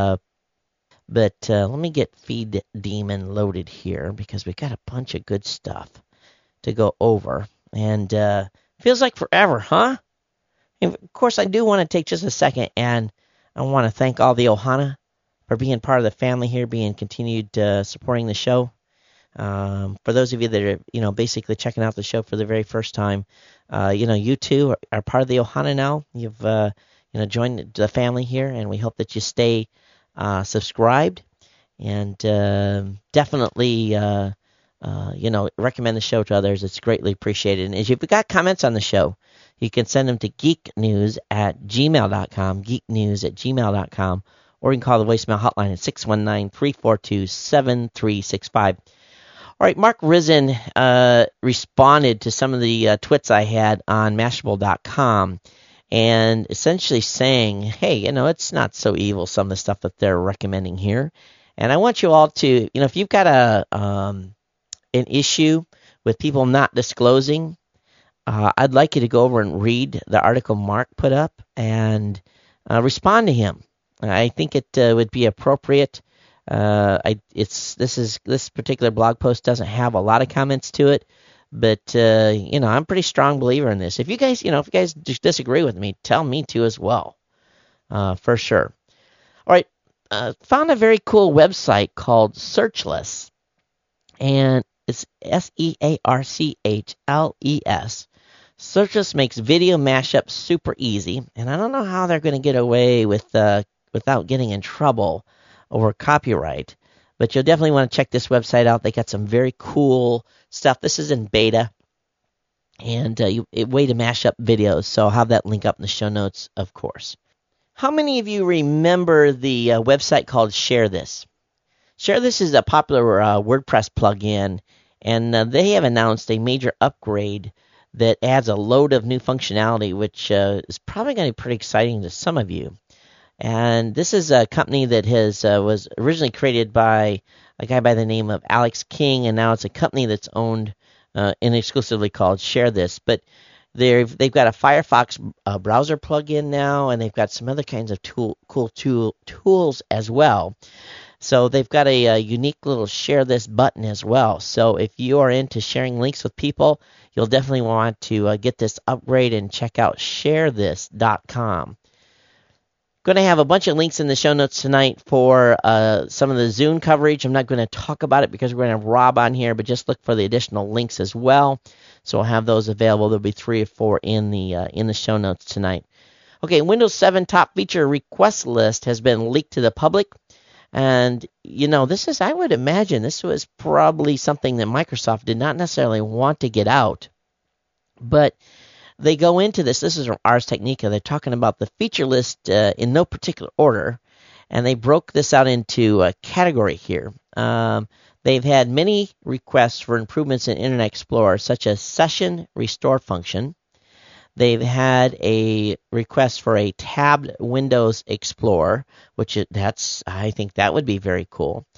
but let me get Feed Demon loaded here because we got a bunch of good stuff to go over. And feels like forever, huh? And of course, I do want to take just a second, and I want to thank all the Ohana for being part of the family here, being continued supporting the show. For those of you that are, basically checking out the show for the very first time, you too are part of the Ohana now. You've, joined the family here, and we hope that you stay subscribed, and definitely, recommend the show to others. It's greatly appreciated. And if you've got comments on the show, you can send them to geeknews@gmail.com, geeknews@gmail.com, or you can call the voicemail hotline at 619-342-7365. All right, Mark Rizin responded to some of the twits I had on Mashable.com and essentially saying, hey, it's not so evil, some of the stuff that they're recommending here. And I want you all to, if you've got an issue with people not disclosing, I'd like you to go over and read the article Mark put up and respond to him. I think it would be appropriate. This particular blog post doesn't have a lot of comments to it, but I'm a pretty strong believer in this. If you guys disagree with me, tell me to as well, for sure. All right, found a very cool website called Searchless, and it's SEARCHLES. Searchless makes video mashup super easy, and I don't know how they're going to get away with without getting in trouble over copyright, but you'll definitely want to check this website out. They got some very cool stuff. This is in beta, and a way to mash up videos, so I'll have that link up in the show notes, of course. How many of you remember the website called Share This? Share This is a popular WordPress plugin, and they have announced a major upgrade that adds a load of new functionality, which is probably going to be pretty exciting to some of you. And this is a company that was originally created by a guy by the name of Alex King, and now it's a company that's owned and exclusively called Share This. But they've got a Firefox browser plugin now, and they've got some other kinds of cool tools as well. So they've got a unique little Share This button as well. So if you are into sharing links with people, you'll definitely want to get this upgrade and check out sharethis.com. Going to have a bunch of links in the show notes tonight for some of the Zune coverage. I'm not going to talk about it because we're going to have Rob on here, but just look for the additional links as well. So I'll have those available. There'll be 3 or 4 in the show notes tonight. Okay, Windows 7 top feature request list has been leaked to the public. And, I would imagine this was probably something that Microsoft did not necessarily want to get out. But they go into this. This is from Ars Technica. They're talking about the feature list in no particular order. And they broke this out into a category here. They've had many requests for improvements in Internet Explorer, such as session restore function. They've had a request for a tabbed Windows Explorer, I think that would be very cool.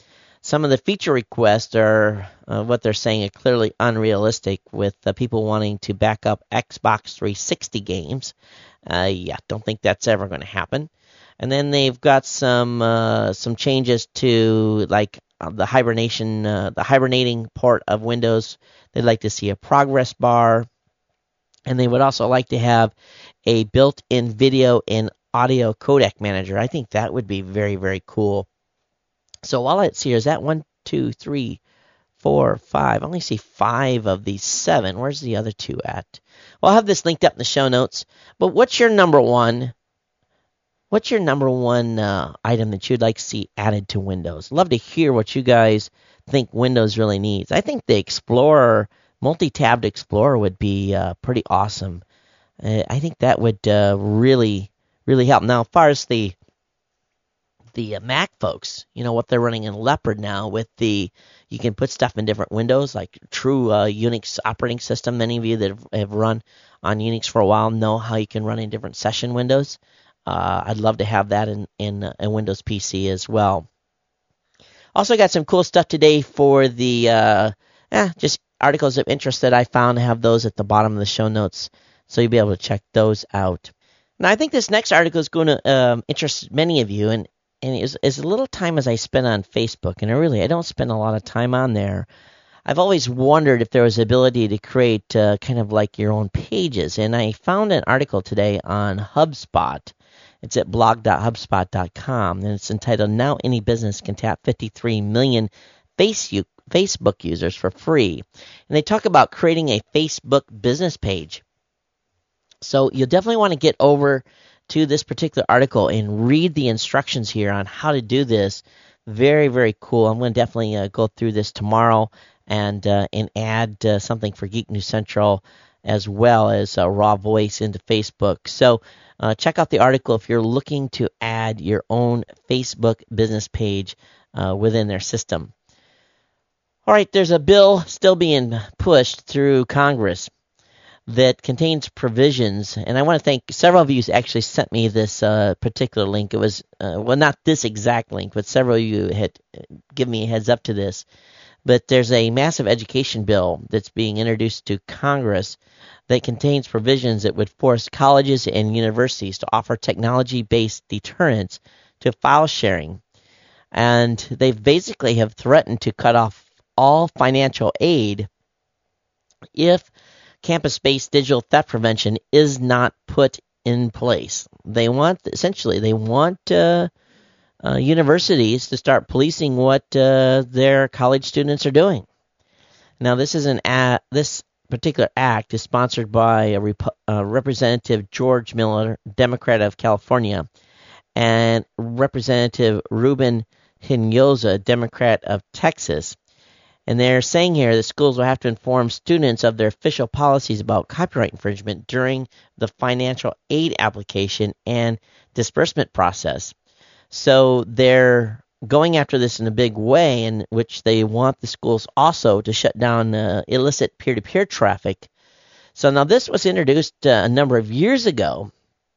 some of the feature requests are what they're saying are clearly unrealistic, with people wanting to back up Xbox 360 games. Don't think that's ever going to happen. And then they've got some changes to like the hibernating part of Windows. They'd like to see a progress bar, and they would also like to have a built-in video and audio codec manager. I think that would be very, very cool. So while it's here, is that 1, 2, 3, 4, 5? I only see 5 of these 7. Where's the other 2 at? Well, I'll have this linked up in the show notes. But what's your number one? What's your number one item that you'd like to see added to Windows? Love to hear what you guys think Windows really needs. I think the Explorer, multi-tabbed Explorer, would be pretty awesome. I think that would really, really help. Now, as far as the Mac folks, what they're running in Leopard now with you can put stuff in different windows, like true Unix operating system. Many of you that have run on Unix for a while know how you can run in different session windows. I'd love to have that in a Windows PC as well. Also got some cool stuff today for the just articles of interest that I found. I have those at the bottom of the show notes, so you'll be able to check those out. Now, I think this next article is going to interest many of you, and as little time as I spend on Facebook, and I don't spend a lot of time on there. I've always wondered if there was the ability to create kind of like your own pages, and I found an article today on HubSpot. It's at blog.hubspot.com, and it's entitled, "Now Any Business Can Tap 53 Million Facebook Users for Free." And they talk about creating a Facebook business page. So you'll definitely want to get over to this particular article and read the instructions here on how to do this. Very, very cool. I'm going to definitely go through this tomorrow and add something for Geek News Central as well as raw voice into Facebook. So check out the article if you're looking to add your own Facebook business page within their system. All right, there's a bill still being pushed through Congress that contains provisions, and I want to thank several of you who actually sent me this particular link. It was, not this exact link, but several of you had given me a heads up to this. But there's a massive education bill that's being introduced to Congress that contains provisions that would force colleges and universities to offer technology-based deterrents to file sharing. And they basically have threatened to cut off all financial aid if campus-based digital theft prevention is not put in place. They want universities to start policing what their college students are doing. Now, this particular act is sponsored by Representative George Miller, Democrat of California, and Representative Ruben Hinojosa, Democrat of Texas. And they're saying here that schools will have to inform students of their official policies about copyright infringement during the financial aid application and disbursement process. So they're going after this in a big way, in which they want the schools also to shut down illicit peer-to-peer traffic. So now this was introduced a number of years ago,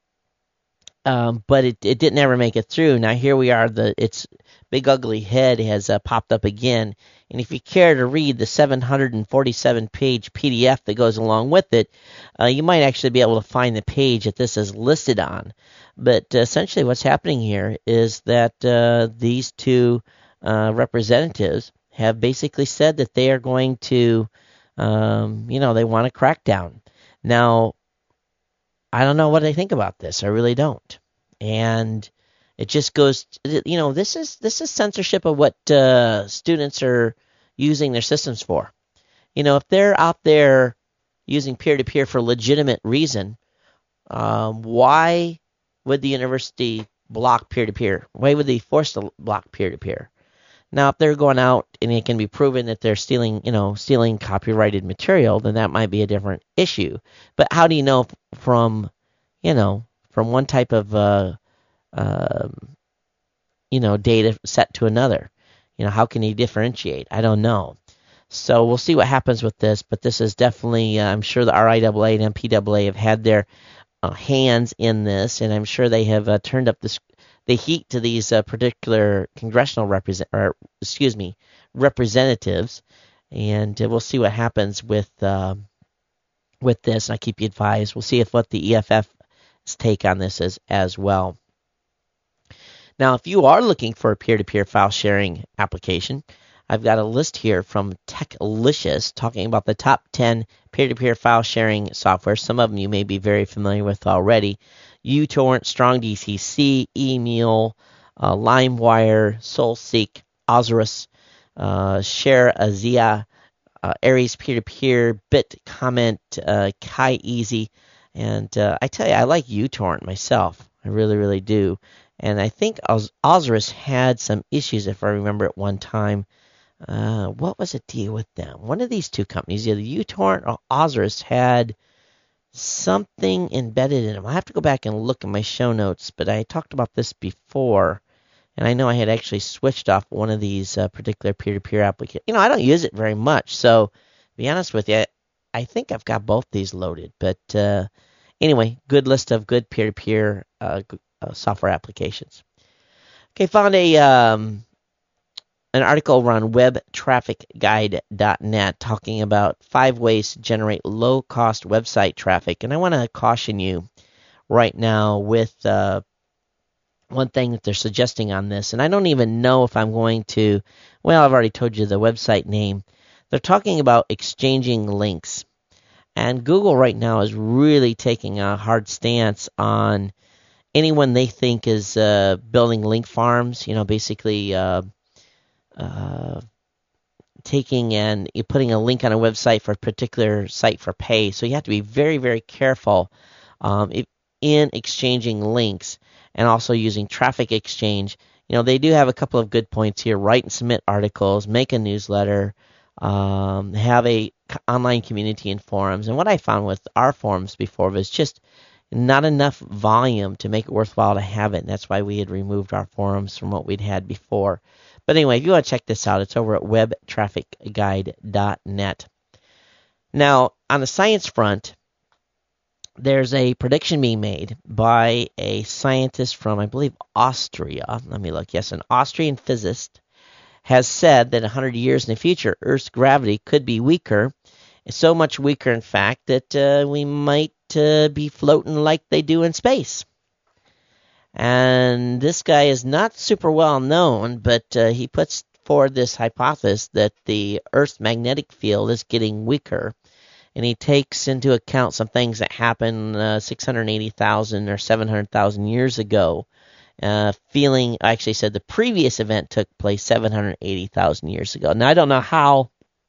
but it didn't ever make it through. Now here we are, its big ugly head has popped up again. And if you care to read the 747-page PDF that goes along with it, you might actually be able to find the page that this is listed on. But essentially what's happening here is that these two representatives have basically said that they are going to, they want a crackdown. Now, I don't know what I think about this. I really don't. And it just goes, this is censorship of what students are using their systems for. If they're out there using peer-to-peer for legitimate reason, why would the university block peer-to-peer? Why would they force to block peer-to-peer? Now, if they're going out and it can be proven that they're stealing copyrighted material, then that might be a different issue. But how do you know from one type of data set to another? How can you differentiate? I don't know. So we'll see what happens with this, but this is definitely, I'm sure the RIAA and MPAA have had their hands in this, and I'm sure they have turned up heat to these particular congressional representatives, and we'll see what happens with this. And I keep you advised. We'll see what the EFF's take on this is as well. Now, if you are looking for a peer-to-peer file sharing application, I've got a list here from Techlicious talking about the top 10 peer-to-peer file sharing software. Some of them you may be very familiar with already. uTorrent, StrongDCC, eMule, LimeWire, SoulSeek, Ozarus, ShareAzia, Aries Peer-to-Peer, BitComment, KaiEasy. And I tell you, I like uTorrent myself. I really, really do. And I think Ozarus had some issues, if I remember at one time. What was the deal with them? One of these two companies, either uTorrent or Ozarus, had something embedded in them. I'll have to go back and look at my show notes, but I talked about this before, and I know I had actually switched off one of these particular peer-to-peer applications. I don't use it very much, so to be honest with you, I think I've got both these loaded. But anyway, good list of good peer-to-peer software applications. Okay, found an article over on webtrafficguide.net talking about 5 ways to generate low-cost website traffic. And I want to caution you right now with one thing that they're suggesting on this. And I don't even know if I'm going to, well, I've already told you the website name. They're talking about exchanging links. And Google right now is really taking a hard stance on anyone they think is building link farms, basically taking and putting a link on a website for a particular site for pay. So you have to be very, very careful in exchanging links and also using traffic exchange. They do have a couple of good points here. Write and submit articles, make a newsletter, have a online community and forums. And what I found with our forums before was just not enough volume to make it worthwhile to have it. And that's why we had removed our forums from what we'd had before. But anyway, if you want to check this out, it's over at webtrafficguide.net. Now, on the science front, there's a prediction being made by a scientist from, I believe, Austria. Let me look. Yes, an Austrian physicist has said that 100 years in the future, Earth's gravity could be weaker. So much weaker, in fact, that we might be floating like they do in space. And this guy is not super well known, but he puts forward this hypothesis that the Earth's magnetic field is getting weaker. And he takes into account some things that happened 680,000 or 700,000 years ago. Actually said the previous event took place 780,000 years ago. Now, I don't know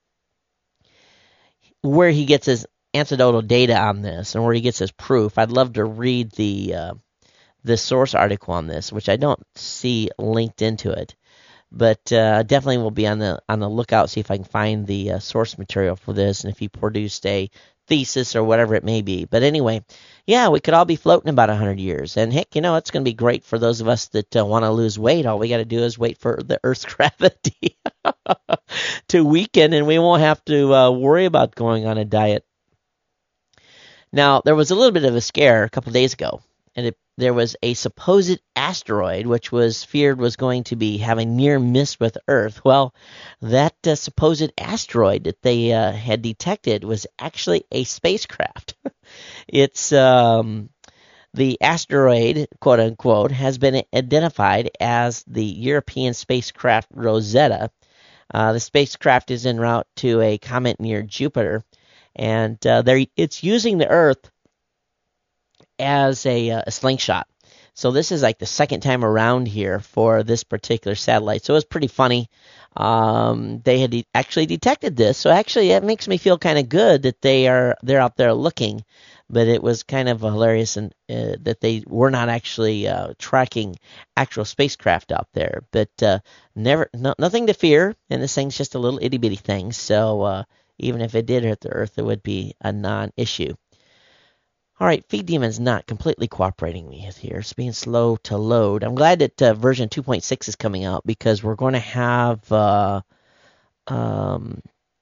where he gets his anecdotal data on this and where he gets his proof. I'd love to read the source article on this, which I don't see linked into it. But definitely will be on the lookout, see if I can find the source material for this, and if he produced a thesis or whatever it may be. But anyway, yeah, we could all be floating about 100 years. And heck, it's going to be great for those of us that want to lose weight. All we got to do is wait for the Earth's gravity to weaken, and we won't have to worry about going on a diet. Now, there was a little bit of a scare a couple days ago, and there was a supposed asteroid which was feared was going to be having near miss with Earth. Well, that supposed asteroid that they had detected was actually a spacecraft. It's the asteroid, quote unquote, has been identified as the European spacecraft Rosetta. The spacecraft is en route to a comet near Jupiter, and it's using the Earth as a slingshot. So this is like the second time around here for this particular satellite. So it was pretty funny. They had actually detected this. So actually it makes me feel kind of good that they're out there looking. But it was kind of hilarious that they were not actually tracking actual spacecraft out there. But nothing to fear. And this thing's just a little itty bitty thing. So even if it did hit the Earth, it would be a non-issue. All right, Feed Demon's not completely cooperating with me here. It's being slow to load. I'm glad that version 2.6 is coming out because we're going to have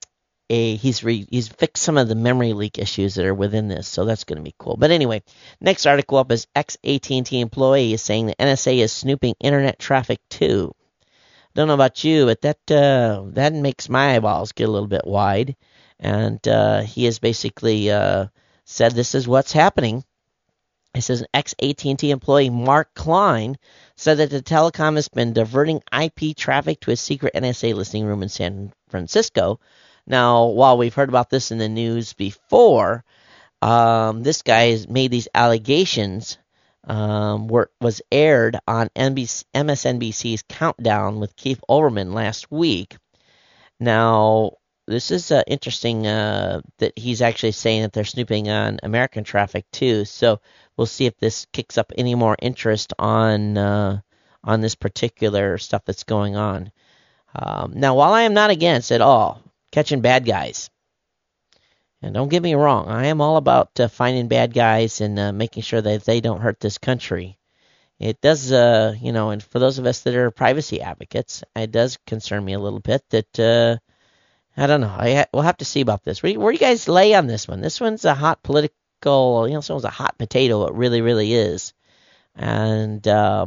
he's fixed some of the memory leak issues that are within this, so that's going to be cool. But anyway, next article up is ex-AT&T employee is saying the NSA is snooping internet traffic too. Don't know about you, but that makes my eyeballs get a little bit wide. And he has basically said this is what's happening. It says ex-AT&T employee Mark Klein said that the telecom has been diverting IP traffic to a secret NSA listening room in San Francisco. Now, while we've heard about this in the news before, this guy has made these allegations. Was aired on MSNBC's Countdown with Keith Olbermann last week. Now, this is interesting that he's actually saying that they're snooping on American traffic too. So we'll see if this kicks up any more interest on this particular stuff that's going on. Now, while I am not against at all catching bad guys, and don't get me wrong, I am all about finding bad guys and making sure that they don't hurt this country. It does, and for those of us that are privacy advocates, it does concern me a little bit that, I don't know, we'll have to see about this. Where do you guys lay on this one? This one's a hot political, someone's a hot potato. It really, really is. And,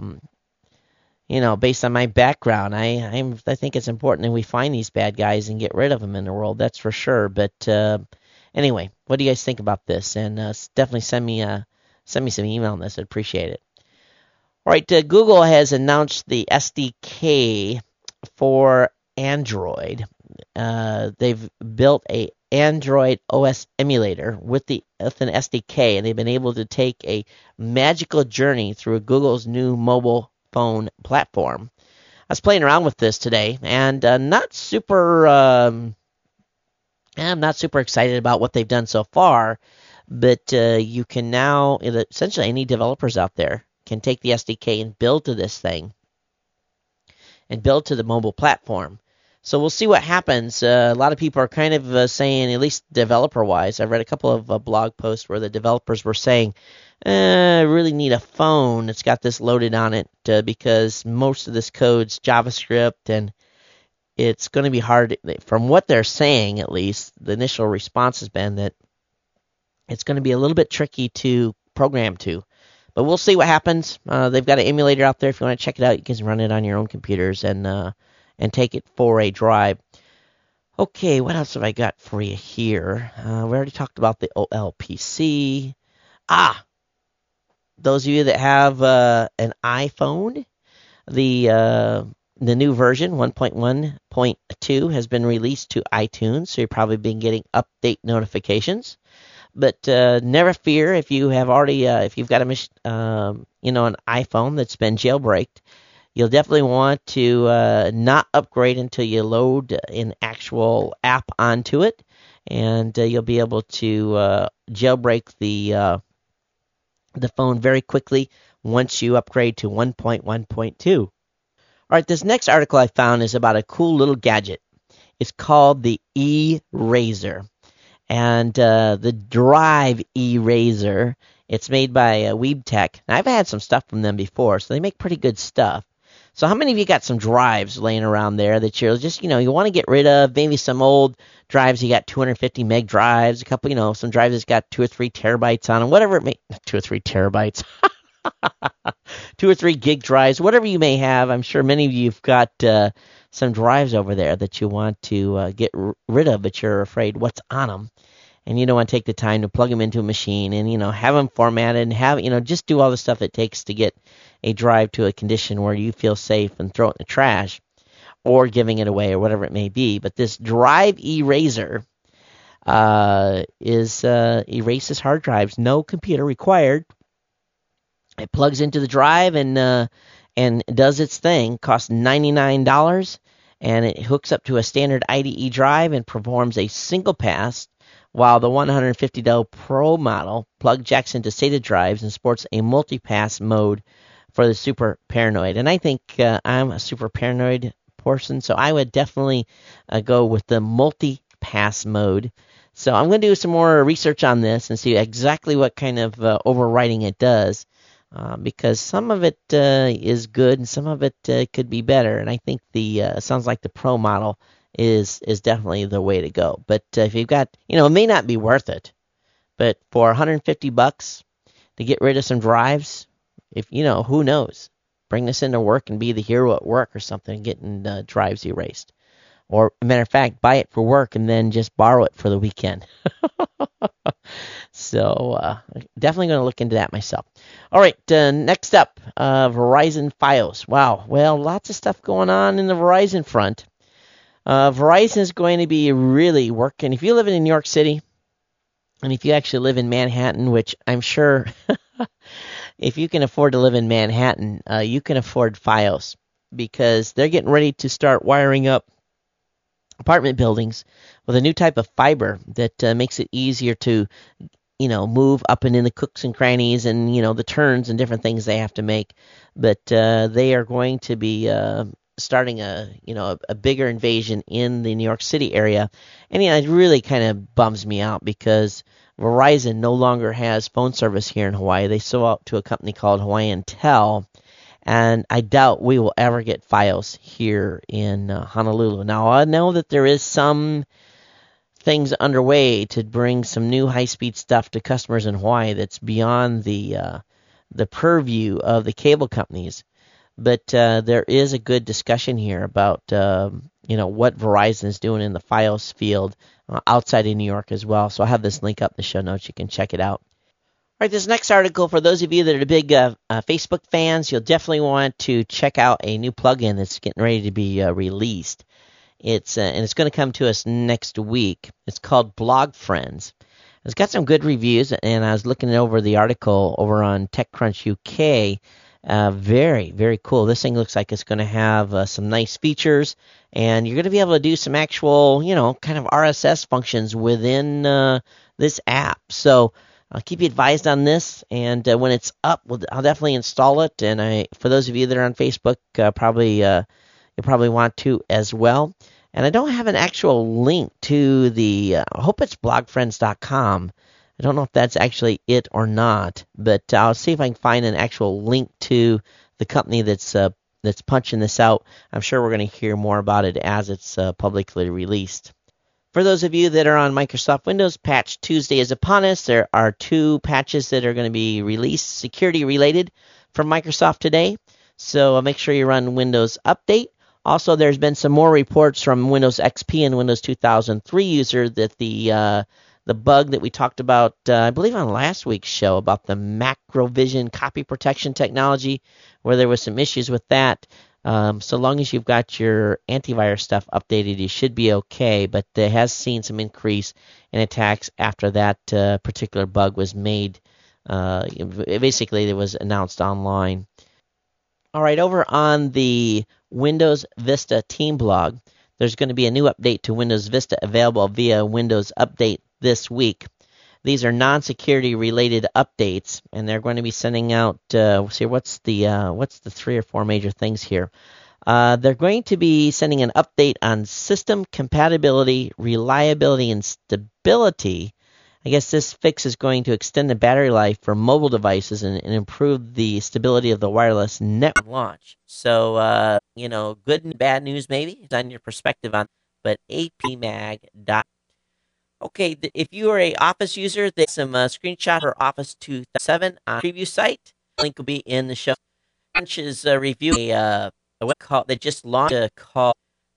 based on my background, I think it's important that we find these bad guys and get rid of them in the world. That's for sure. But, anyway, what do you guys think about this? And definitely send me some email on this. I'd appreciate it. All right, Google has announced the SDK for Android. They've built a Android OS emulator with an SDK, and they've been able to take a magical journey through Google's new mobile phone platform. I was playing around with this today, and I'm not super excited about what they've done so far, but you can now, essentially any developers out there can take the SDK and build to this thing and build to the mobile platform. So we'll see what happens. A lot of people are kind of saying, at least developer-wise, I've read a couple of blog posts where the developers were saying, I really need a phone that's got this loaded on it because most of this code's JavaScript and it's going to be hard. From what they're saying, at least, the initial response has been that it's going to be a little bit tricky to program to. But we'll see what happens. They've got an emulator out there. If you want to check it out, you can run it on your own computers and take it for a drive. Okay, what else have I got for you here? We already talked about the OLPC. Those of you that have an iPhone, the new version, 1.1.2, has been released to iTunes, so you've probably been getting update notifications. But never fear if you have already, if you've got an iPhone that's been jailbreaked, you'll definitely want to not upgrade until you load an actual app onto it, and you'll be able to jailbreak the phone very quickly once you upgrade to 1.1.2. All right, this next article I found is about a cool little gadget. It's called the eRazor. And the Drive eRazor, it's made by WeebTech. Now, I've had some stuff from them before, so they make pretty good stuff. So how many of you got some drives laying around there that you're just, you want to get rid of? Maybe some old drives, you got 250 meg drives, a couple, some drives that's got 2 or 3 terabytes on them, whatever it may, 2 or 3 terabytes, 2 or 3 gig drives, whatever you may have. I'm sure many of you have got some drives over there that you want to get rid of, but you're afraid what's on them. And you don't want to take the time to plug them into a machine and, have them formatted and have, just do all the stuff it takes to get a drive to a condition where you feel safe and throw it in the trash or giving it away or whatever it may be. But this Drive eRazor erases hard drives, no computer required. It plugs into the drive and does its thing. Costs $99, and it hooks up to a standard IDE drive and performs a single pass, while the $150 Pro model plug jacks into SATA drives and sports a multi-pass mode for the super paranoid. And I think I'm a super paranoid person, so I would definitely go with the multi-pass mode. So I'm going to do some more research on this and see exactly what kind of overwriting it does, because some of it is good and some of it could be better. And I think sounds like the Pro model is definitely the way to go. But if you've got, it may not be worth it, but for $150 to get rid of some drives, if who knows, bring this into work and be the hero at work or something, getting drives erased. Or, matter of fact, buy it for work and then just borrow it for the weekend. So, definitely going to look into that myself. All right, next up, Verizon Fios. Wow, well, lots of stuff going on in the Verizon front. Verizon is going to be really working. If you live in New York City, and if you actually live in Manhattan, which I'm sure if you can afford to live in Manhattan, you can afford Fios, because they're getting ready to start wiring up apartment buildings with a new type of fiber that makes it easier to, move up and in the cooks and crannies and, the turns and different things they have to make. But they are going to be starting a bigger invasion in the New York City area. And, it really kind of bums me out because Verizon no longer has phone service here in Hawaii. They sold out to a company called Hawaiian Tel. And I doubt we will ever get Fios here in Honolulu. Now, I know that there is some things underway to bring some new high-speed stuff to customers in Hawaii that's beyond the purview of the cable companies. But there is a good discussion here about what Verizon is doing in the Fios field outside of New York as well. So I'll have this link up in the show notes. You can check it out. All right, this next article, for those of you that are big Facebook fans, you'll definitely want to check out a new plugin that's getting ready to be released. It's going to come to us next week. It's called Blog Friends. It's got some good reviews, and I was looking over the article over on TechCrunch UK. Very, very cool. This thing looks like it's going to have some nice features, and you're going to be able to do some actual, kind of RSS functions within this app. So I'll keep you advised on this, and when it's up, I'll definitely install it. And for those of you that are on Facebook, you'll probably want to as well. And I don't have an actual link to the. I hope it's blogfriends.com. I don't know if that's actually it or not, but I'll see if I can find an actual link to the company that's punching this out. I'm sure we're going to hear more about it as it's publicly released. For those of you that are on Microsoft Windows, Patch Tuesday is upon us. There are 2 patches that are going to be released, security related, from Microsoft today. So make sure you run Windows Update. Also, there's been some more reports from Windows XP and Windows 2003 user that the bug that we talked about, I believe on last week's show, about the Macrovision copy protection technology, where there was some issues with that. So long as you've got your antivirus stuff updated, you should be okay. But it has seen some increase in attacks after that particular bug was made. Basically, it was announced online. All right, over on the Windows Vista team blog, there's going to be a new update to Windows Vista available via Windows Update this week. These are non-security related updates, and they're going to be sending out. What's the 3 or 4 major things here? They're going to be sending an update on system compatibility, reliability, and stability. I guess this fix is going to extend the battery life for mobile devices and improve the stability of the wireless network launch. So, good and bad news maybe, it's on your perspective on, but apmag.com. Okay, if you are a Office user, there's some screenshot for Office 2007 on the preview site. The link will be in the show. Crunch is reviewing a web call that just launched called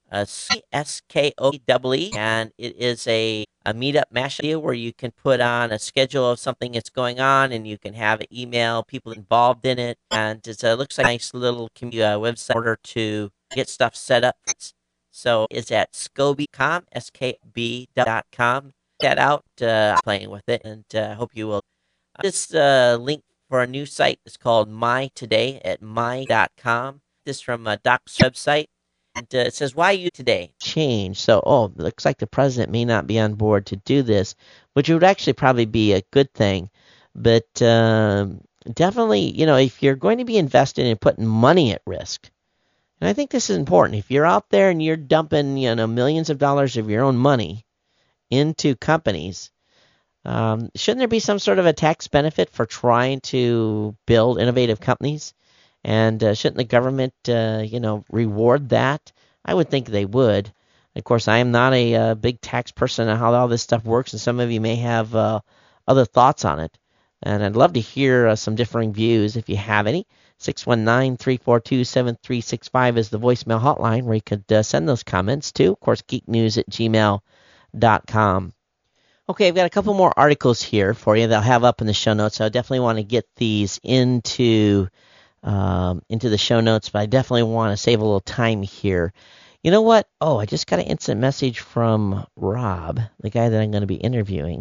CSKOEE, and it is a meetup mashup where you can put on a schedule of something that's going on, and you can have email people involved in it. And it looks like a nice little website in order to get stuff set up. So it's at skb.com, skb.com. Check that out, playing with it, and hope you will. This link for a new site is called My Today at my.com. This from Doc's website. And it says, why you today? Change. So, it looks like the president may not be on board to do this, which would actually probably be a good thing. But definitely, if you're going to be investing in putting money at risk, and I think this is important, if you're out there and you're dumping, millions of dollars of your own money into companies, shouldn't there be some sort of a tax benefit for trying to build innovative companies? And shouldn't the government, reward that? I would think they would. Of course, I am not a big tax person on how all this stuff works, and some of you may have other thoughts on it. And I'd love to hear some differing views if you have any. 619-342-7365 is the voicemail hotline where you could send those comments to. Of course, geeknews@gmail.com. Okay, I've got a couple more articles here for you that I'll have up in the show notes. So I definitely want to get these into the show notes, but I definitely want to save a little time here. You know what? Oh, I just got an instant message from Rob, the guy that I'm going to be interviewing.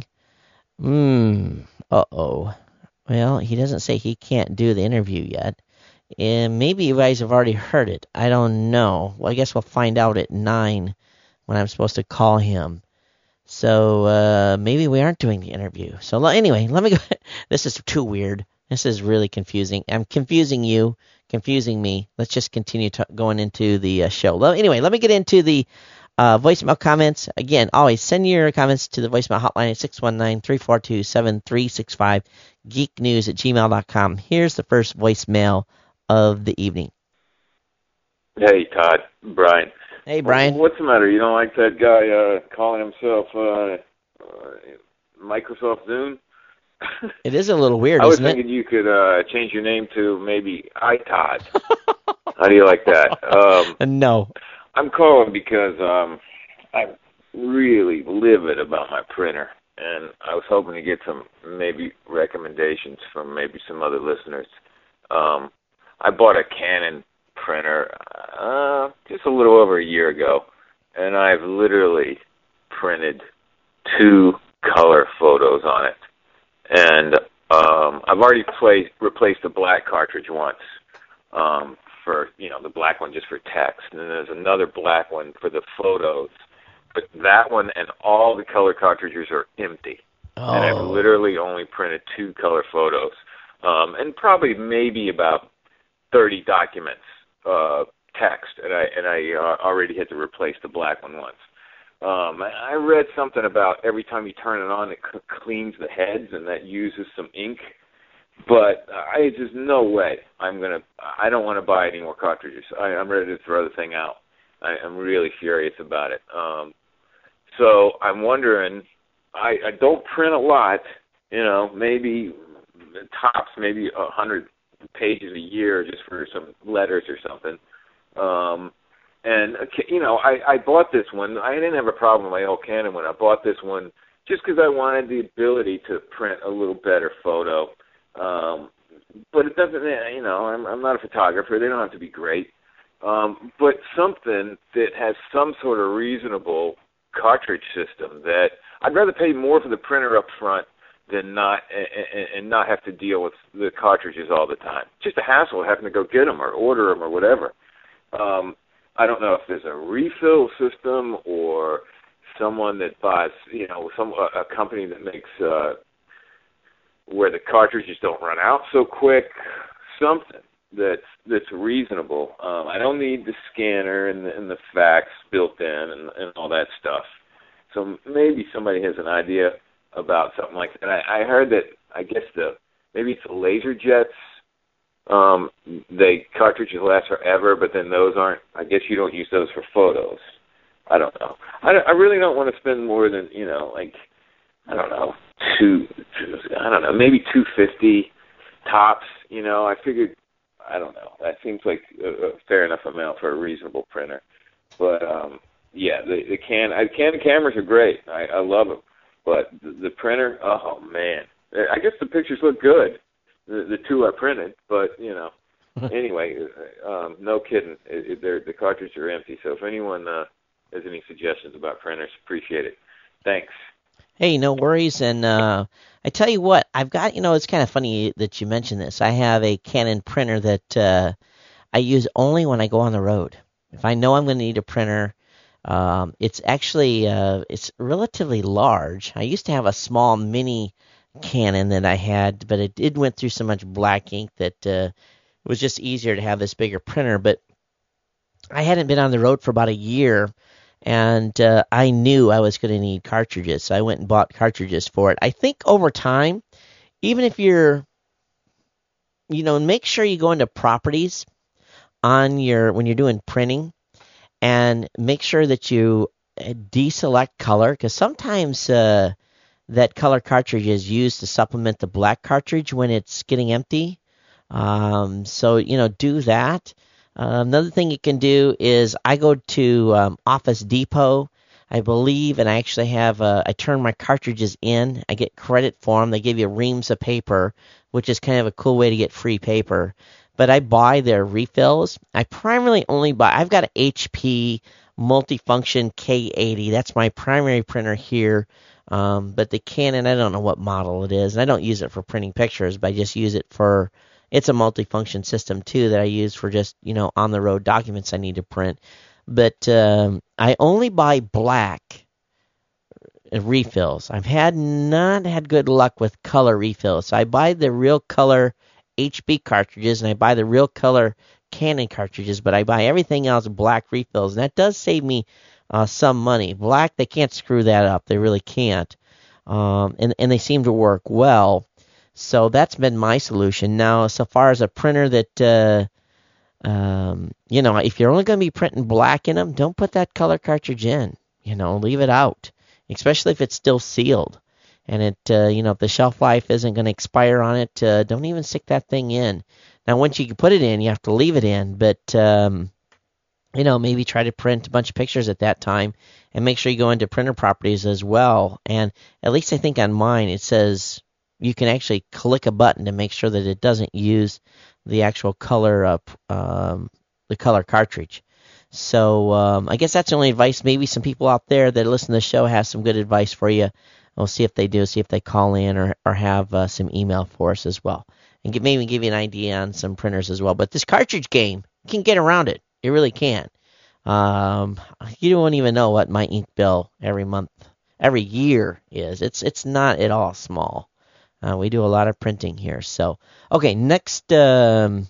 Uh-oh. Well, he doesn't say he can't do the interview yet. And maybe you guys have already heard it. I don't know. Well, I guess we'll find out at 9 when I'm supposed to call him. So maybe we aren't doing the interview. So anyway, let me go. This is too weird. This is really confusing. I'm confusing you, confusing me. Let's just continue going into the show. Anyway, let me get into the voicemail comments. Again, always send your comments to the voicemail hotline at 619-342-7365, geeknews@gmail.com. Here's the first voicemail of the evening. Hey, Todd. Brian. Hey, Brian. What's the matter? You don't like that guy calling himself Microsoft Zoom? It is a little weird, I was isn't it? thinking you could change your name to maybe iTodd. How do you like that? No. I'm calling because I'm really livid about my printer, and I was hoping to get some maybe recommendations from maybe some other listeners. I bought a Canon printer just a little over a year ago, and I've literally printed 2 color photos on it. And I've already replaced the black cartridge once for, the black one just for text. And then there's another black one for the photos. But that one and all the color cartridges are empty. Oh. And I've literally only printed 2 color photos. And probably maybe about 30 documents, text. And I already had to replace the black one once. I read something about every time you turn it on, it cleans the heads, and that uses some ink. But there's no way I don't want to buy any more cartridges. I'm ready to throw the thing out. I'm really furious about it. So I'm wondering, I don't print a lot, maybe tops, maybe 100 pages a year just for some letters or something. And, I bought this one. I didn't have a problem with my old Canon one. I bought this one just because I wanted the ability to print a little better photo. But it doesn't, I'm not a photographer. They don't have to be great. But something that has some sort of reasonable cartridge system that I'd rather pay more for the printer up front than not and not have to deal with the cartridges all the time. Just a hassle having to go get them or order them or whatever. I don't know if there's a refill system or someone that buys, a company that makes where the cartridges don't run out so quick. Something that's reasonable. I don't need the scanner and the fax built in and all that stuff. So maybe somebody has an idea about something like that. I heard that maybe it's the laser jets. The cartridges last forever, but then those aren't. I guess you don't use those for photos. I don't know. I really don't want to spend more than maybe $250 tops. I figured. I don't know. That seems like a fair enough amount for a reasonable printer. But the Canon cameras are great. I love them. But the printer, oh man, I guess the pictures look good. The 2 I printed, but anyway, no kidding. The cartridges are empty. So if anyone has any suggestions about printers, appreciate it. Thanks. Hey, no worries. And I tell you what, I've got, it's kind of funny that you mentioned this. I have a Canon printer that I use only when I go on the road. If I know I'm going to need a printer, it's actually it's relatively large. I used to have a small mini Canon that I had, but it went through so much black ink that it was just easier to have this bigger printer. But I hadn't been on the road for about a year, and I knew I was going to need cartridges, so I went and bought cartridges for it. I think over time, even if you're, make sure you go into properties when you're doing printing, and make sure that you deselect color, because sometimes that color cartridge is used to supplement the black cartridge when it's getting empty. So, do that. Another thing you can do is I go to Office Depot, I believe, and I actually have I turn my cartridges in. I get credit for them. They give you reams of paper, which is kind of a cool way to get free paper. But I buy their refills. I primarily only buy. I've got an HP Multifunction K80. That's my primary printer here. But the Canon, I don't know what model it is, and I don't use it for printing pictures, but I just use it for. It's a multifunction system too that I use for just on the road documents I need to print. But I only buy black refills. I've not had good luck with color refills. So I buy the real color HB cartridges and I buy the real color Canon cartridges, but I buy everything else black refills, and that does save me some money. Black, they can't screw that up. They really can't. And they seem to work well. So that's been my solution. Now, so far as a printer that, if you're only going to be printing black in them, don't put that color cartridge in. Leave it out, especially if it's still sealed. And it, if the shelf life isn't going to expire on it, don't even stick that thing in. Now, once you put it in, you have to leave it in, but, maybe try to print a bunch of pictures at that time, and make sure you go into printer properties as well. And at least I think on mine it says you can actually click a button to make sure that it doesn't use the actual color the color cartridge. So I guess that's the only advice. Maybe some people out there that listen to the show have some good advice for you. We'll see if they do. See if they call in or have some email for us as well, and maybe give you an idea on some printers as well. But this cartridge game, you can get around it. You really can. You don't even know what my ink bill every year is. It's not at all small. We do a lot of printing here. So, okay, next voicemail.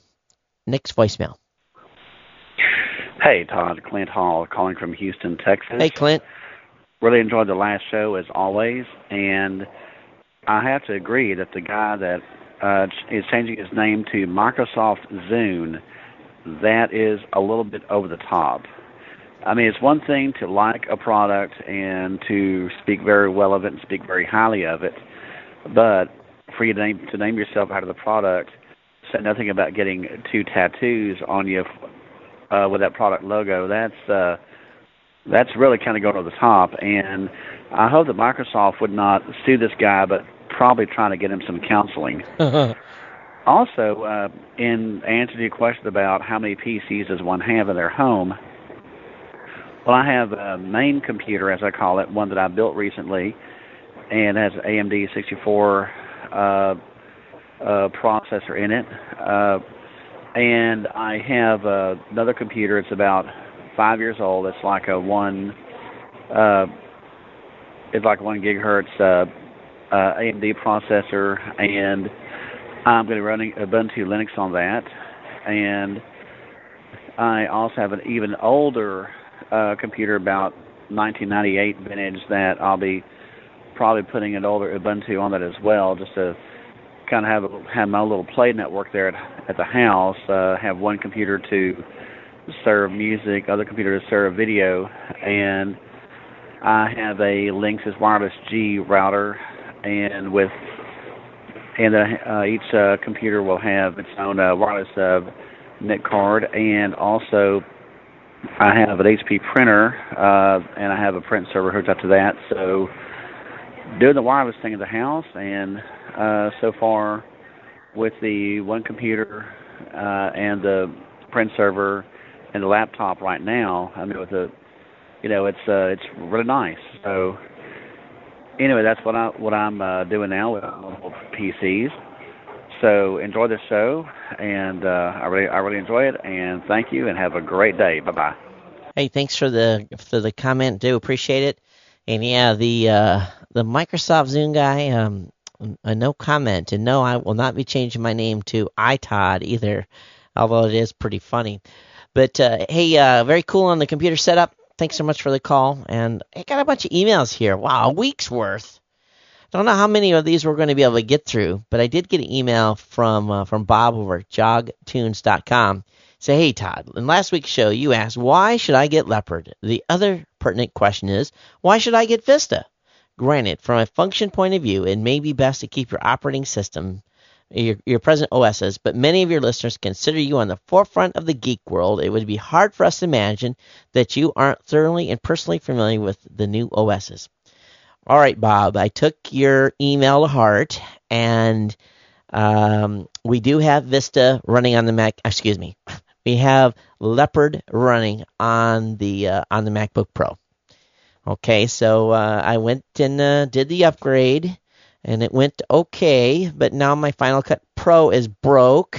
Hey, Todd. Clint Hall calling from Houston, Texas. Hey, Clint. Really enjoyed the last show, as always. And I have to agree that the guy that is changing his name to Microsoft Zune, that is a little bit over the top. I mean, it's one thing to like a product and to speak very well of it and speak very highly of it, but for you to name yourself out of the product, say nothing about getting 2 tattoos on you with that product logo, that's really kind of going over the top. And I hope that Microsoft would not sue this guy, but probably trying to get him some counseling. Also, in answer to your question about how many PCs does one have in their home, well, I have a main computer, as I call it, one that I built recently, and has an AMD 64 processor in it. And I have another computer. It's about 5 years old. It's like a 1 gigahertz AMD processor, and I'm going to be running Ubuntu Linux on that. And I also have an even older computer, about 1998 vintage, that I'll be probably putting an older Ubuntu on that as well, just to kind of have my little play network there at the house. Have one computer to serve music, other computer to serve video, and I have a Linksys Wireless G router, and each computer will have its own wireless NIC card, and also I have an HP printer, and I have a print server hooked up to that. So doing the wireless thing in the house, and so far with the one computer and the print server and the laptop right now, I mean, with the, it's really nice. So anyway, that's what I'm doing now with mobile PCs. So enjoy the show, and I really enjoy it. And thank you, and have a great day. Bye bye. Hey, thanks for the comment. Do appreciate it. And yeah, the Microsoft Zune guy, no comment, and no, I will not be changing my name to iTodd either, although it is pretty funny. But hey, very cool on the computer setup. Thanks so much for the call, and I got a bunch of emails here. Wow, a week's worth. Don't know how many of these we're going to be able to get through, but I did get an email from Bob over at jogtunes.com. Say, hey Todd, in last week's show you asked, why should I get Leopard? The other pertinent question is, why should I get Vista? Granted, from a function point of view, it may be best to keep your operating system, your present OSs, but many of your listeners consider you on the forefront of the geek world. It would be hard for us to imagine that you aren't thoroughly and personally familiar with the new OSs. All right, Bob, I took your email to heart, and we do have Vista running on the Mac. Excuse me, we have Leopard running on the MacBook Pro. Okay, so I went and did the upgrade, and it went okay. But now my Final Cut Pro is broke.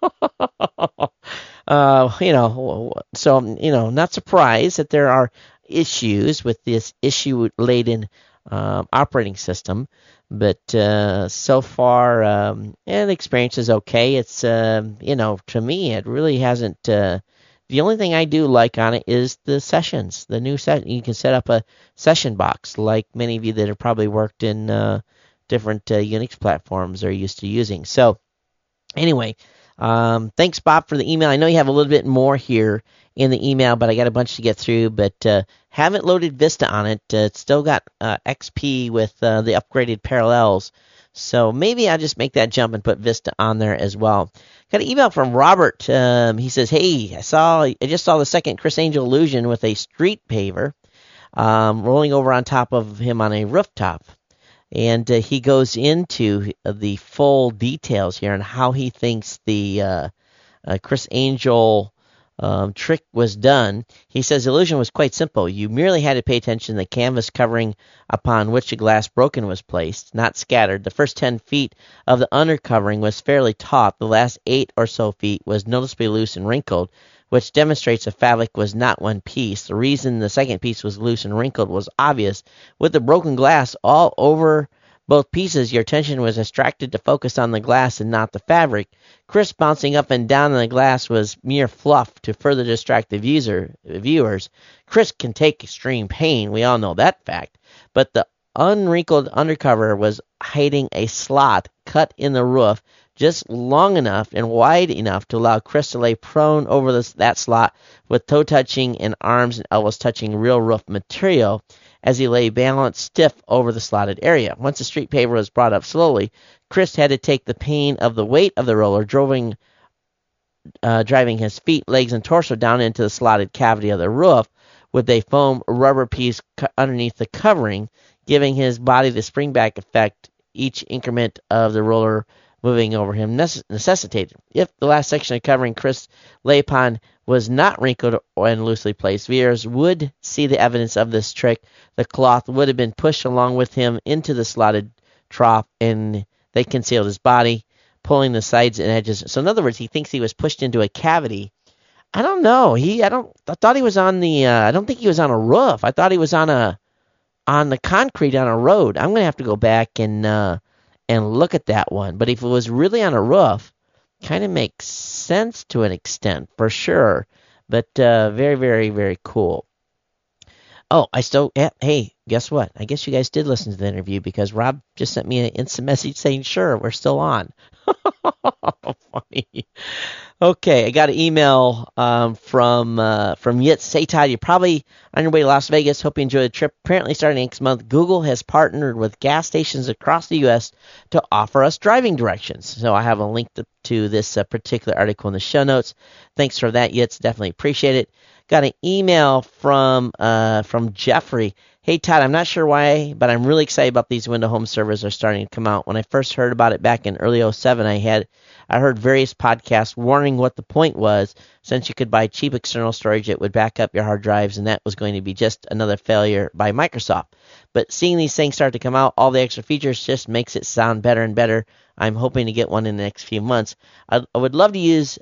Not surprised that there are issues with this issue-laden operating system, but so far, the experience is okay. It's to me, it really hasn't. The only thing I do like on it is the sessions, the new session. You can set up a session box, like many of you that have probably worked in different Unix platforms are used to using. So, anyway, thanks, Bob, for the email. I know you have a little bit more here in the email, but I got a bunch to get through. But haven't loaded Vista on it. It's still got XP with the upgraded parallels. So maybe I'll just make that jump and put Vista on there as well. Got an email from Robert. He says, "Hey, I just saw the second Criss Angel illusion with a street paver rolling over on top of him on a rooftop." And he goes into the full details here on how he thinks the Criss Angel trick was done. He says the illusion was quite simple. You merely had to pay attention to the canvas covering upon which the glass broken was placed, not scattered. The first 10 feet of the undercovering was fairly taut. The last 8 or so feet was noticeably loose and wrinkled, which demonstrates the fabric was not one piece. The reason the second piece was loose and wrinkled was obvious. With the broken glass all over both pieces, your attention was distracted to focus on the glass and not the fabric. Criss bouncing up and down on the glass was mere fluff to further distract the viewers. Criss can take extreme pain, we all know that fact, but the unwrinkled undercover was hiding a slot cut in the roof just long enough and wide enough to allow Criss to lay prone over that slot with toe touching and arms and elbows touching real roof material as he lay balanced stiff over the slotted area. Once the street paver was brought up slowly, Criss had to take the pain of the weight of the roller, driving his feet, legs, and torso down into the slotted cavity of the roof with a foam rubber piece underneath the covering, giving his body the spring-back effect each increment of the roller moving over him necessitated. If the last section of covering Criss lay upon was not wrinkled and loosely placed, viewers would see the evidence of this trick. The cloth would have been pushed along with him into the slotted trough, and they concealed his body, pulling the sides and edges. So in other words, he thinks he was pushed into a cavity. I don't know. I thought he was on the. I don't think he was on a roof. I thought he was on the concrete on a road. I'm gonna have to go back and look at that one. But if it was really on a roof, kind of makes sense to an extent, for sure. But very, very, very cool. Oh, hey, guess what? I guess you guys did listen to the interview because Rob just sent me an instant message saying, sure, we're still on. Funny. Okay, I got an email from Yitz. Hey, Todd, you're probably on your way to Las Vegas. Hope you enjoy the trip. Apparently, starting next month, Google has partnered with gas stations across the U.S. to offer us driving directions. So I have a link to this particular article in the show notes. Thanks for that, Yitz. Definitely appreciate it. Got an email from Jeffrey. Hey, Todd, I'm not sure why, but I'm really excited about these Windows Home servers are starting to come out. When I first heard about it back in early 2007, I heard various podcasts warning what the point was. Since you could buy cheap external storage, it would back up your hard drives, and that was going to be just another failure by Microsoft. But seeing these things start to come out, all the extra features just makes it sound better and better. I'm hoping to get one in the next few months. I would love to use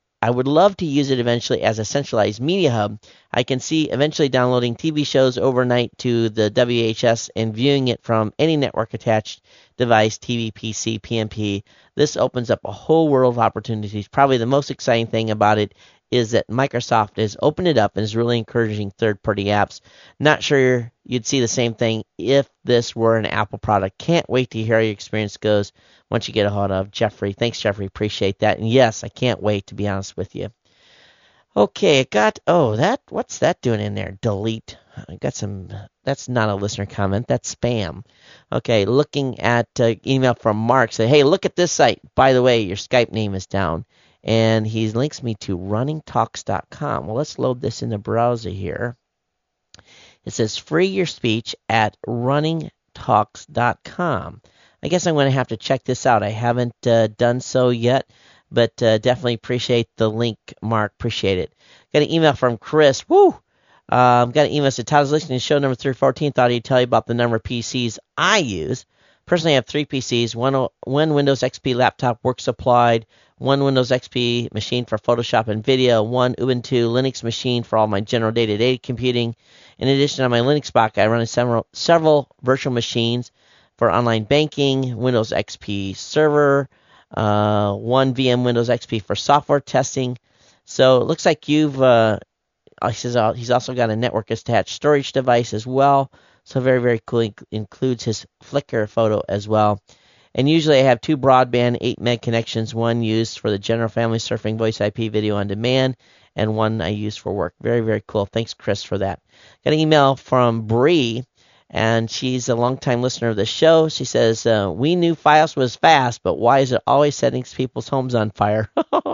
it eventually as a centralized media hub. I can see eventually downloading TV shows overnight to the WHS and viewing it from any network-attached device, TV, PC, PMP. This opens up a whole world of opportunities. Probably the most exciting thing about it is that Microsoft has opened it up and is really encouraging third-party apps. Not sure you'd see the same thing if this were an Apple product. Can't wait to hear how your experience goes once you get a hold of Jeffrey. Thanks, Jeffrey. Appreciate that. And yes, I can't wait, to be honest with you. Okay, what's that doing in there? Delete. I got some. That's not a listener comment. That's spam. Okay, looking at email from Mark. Say, hey, look at this site. By the way, your Skype name is down. And he links me to runningtalks.com. Well, let's load this in the browser here. It says free your speech at runningtalks.com. I guess I'm going to have to check this out. I haven't done so yet, but definitely appreciate the link, Mark. Appreciate it. Got an email from Chris. Woo! Got an email that said, Todd was listening to show number 314. Thought he'd tell you about the number of PCs I use. Personally, I have 3 PCs. One Windows XP laptop, work supplied. One Windows XP machine for Photoshop and video. One Ubuntu Linux machine for all my general day-to-day computing. In addition, on my Linux box, I run several virtual machines for online banking. Windows XP server. One VM Windows XP for software testing. So it looks like you've... He says he's also got a network-attached storage device as well. So very, very cool. Includes his Flickr photo as well. And usually I have 2 broadband 8 meg connections, one used for the general family surfing voice IP video on demand, and one I use for work. Very, very cool. Thanks, Chris, for that. Got an email from Bree, and she's a longtime listener of the show. She says, we knew Fios was fast, but why is it always setting people's homes on fire?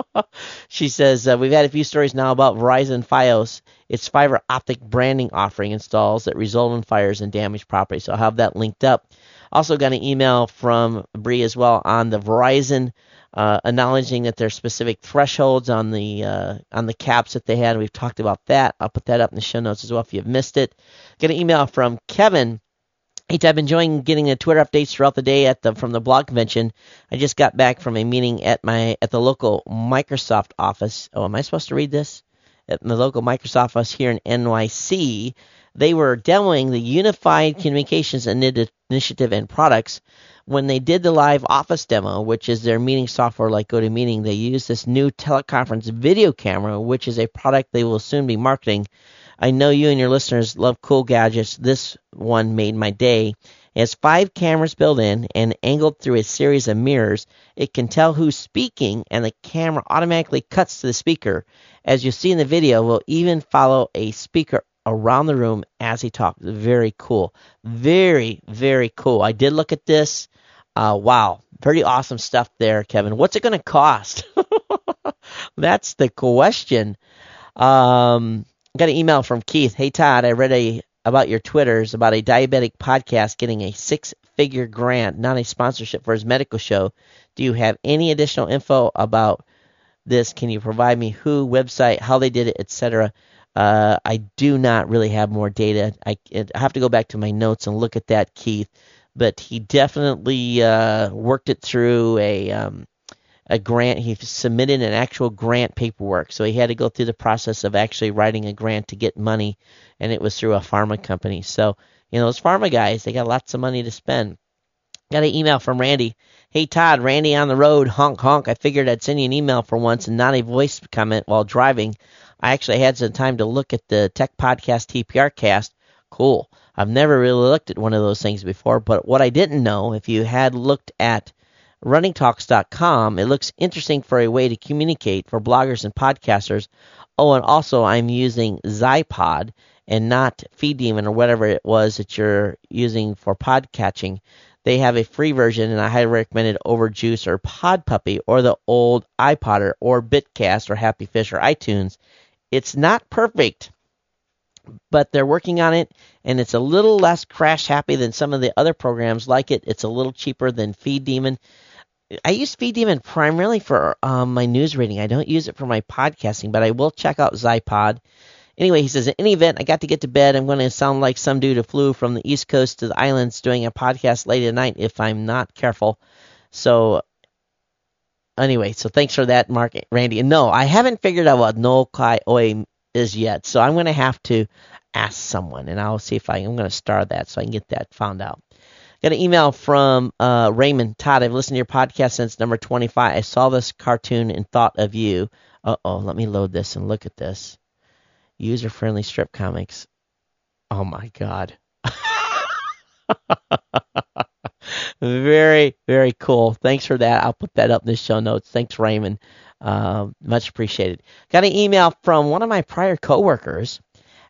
She says, we've had a few stories now about Verizon Fios. Its fiber optic branding offering installs that result in fires and damaged property. So I'll have that linked up. Also got an email from Bree as well on the Verizon, acknowledging that there's specific thresholds on the caps that they had. We've talked about that. I'll put that up in the show notes as well if you've missed it. Got an email from Kevin. Hey, I've been enjoying getting the Twitter updates throughout the day from the blog convention. I just got back from a meeting at the local Microsoft office. Oh, am I supposed to read this? At the local Microsoft office here in NYC. They were demoing the Unified Communications Initiative and products. When they did the live Office demo, which is their meeting software like GoToMeeting, they used this new teleconference video camera, which is a product they will soon be marketing. I know you and your listeners love cool gadgets. This one made my day. It has 5 cameras built in and angled through a series of mirrors. It can tell who's speaking, and the camera automatically cuts to the speaker. As you see in the video, we'll even follow a speaker around the room as he talks. Very cool. Very, very cool. I did look at this. Wow. Pretty awesome stuff there, Kevin. What's it going to cost? That's the question. Got an email from Keith. Hey, Todd, I read about your Twitters about a diabetic podcast getting a 6-figure grant, not a sponsorship, for his medical show. Do you have any additional info about this? Can you provide me who, website, how they did it, etc.? I do not really have more data. I have to go back to my notes and look at that, Keith. But he definitely worked it through a grant. He submitted an actual grant paperwork. So he had to go through the process of actually writing a grant to get money, and it was through a pharma company. So, those pharma guys, they got lots of money to spend. Got an email from Randy. Hey, Todd, Randy on the road, honk, honk. I figured I'd send you an email for once and not a voice comment while driving. I actually had some time to look at the Tech Podcast TPR cast. Cool. I've never really looked at one of those things before, but what I didn't know, if you had looked at runningtalks.com, it looks interesting for a way to communicate for bloggers and podcasters. Oh, and also I'm using Zypod and not FeedDemon or whatever it was that you're using for podcatching. They have a free version, and I highly recommend it over Juice or PodPuppy or the old iPodder or Bitcast or Happy Fish or iTunes. It's not perfect, but they're working on it, and it's a little less crash happy than some of the other programs like it. It's a little cheaper than FeedDemon. I use FeedDemon primarily for my news reading. I don't use it for my podcasting, but I will check out Zypod. Anyway, he says, in any event, I got to get to bed. I'm going to sound like some dude who flew from the East Coast to the islands doing a podcast late at night if I'm not careful. So, anyway, so thanks for that, Mark, Randy. And no, I haven't figured out what No Kai Oi is yet, so I'm going to have to ask someone, and I'll see if I'm going to star that so I can get that found out. Got an email from Raymond. Todd, I've listened to your podcast since number 25. I saw this cartoon and thought of you. Uh-oh, let me load this and look at this. User-friendly strip comics. Oh, my God. Very, very cool. Thanks for that. I'll put that up in the show notes. Thanks, Raymond. Much appreciated. Got an email from one of my prior coworkers.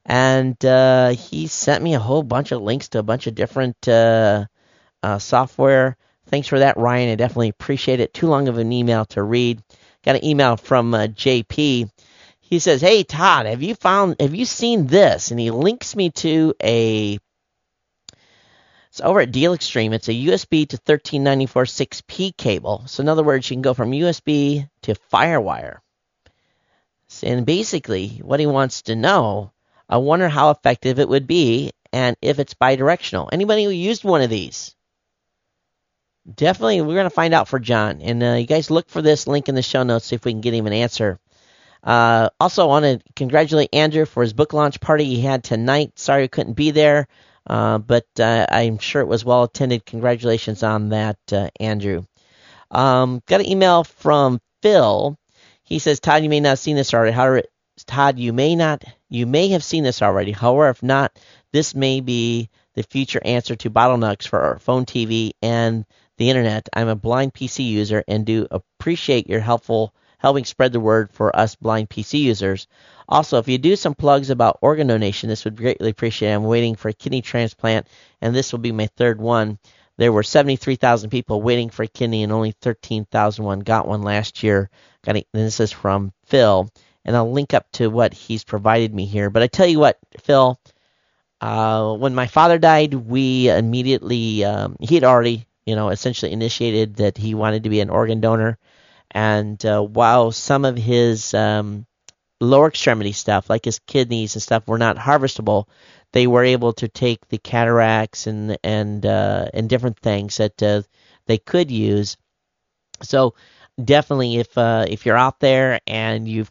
And he sent me a whole bunch of links to a bunch of different software. Thanks for that, Ryan. I definitely appreciate it. Too long of an email to read. Got an email from JP. He says, "Hey Todd, have you seen this?" And he links me to it's over at Deal Extreme. It's a USB to 1394 6P cable. So in other words, you can go from USB to FireWire. And basically, what he wants to know, I wonder how effective it would be, and if it's bidirectional. Anybody who used one of these? Definitely, we're going to find out for John. And you guys look for this link in the show notes, see if we can get him an answer. Also, I want to congratulate Andrew for his book launch party he had tonight. Sorry he couldn't be there, but I'm sure it was well attended. Congratulations on that, Andrew. Got an email from Phil. He says, Todd, you may not have seen this already. However, Todd, you may have seen this already. However, if not, this may be the future answer to bottlenecks for our phone, TV, and the internet. I'm a blind PC user and do appreciate your helping spread the word for us blind PC users. Also, if you do some plugs about organ donation, this would be greatly appreciated. I'm waiting for a kidney transplant, and this will be my third one. There were 73,000 people waiting for a kidney, and only 13,001 got one last year. This is from Phil, and I'll link up to what he's provided me here. But I tell you what, Phil, when my father died, we immediately, he had already, essentially initiated that he wanted to be an organ donor. And while some of his lower extremity stuff, like his kidneys and stuff, were not harvestable, they were able to take the cataracts and different things that they could use. So definitely, if you're out there and you've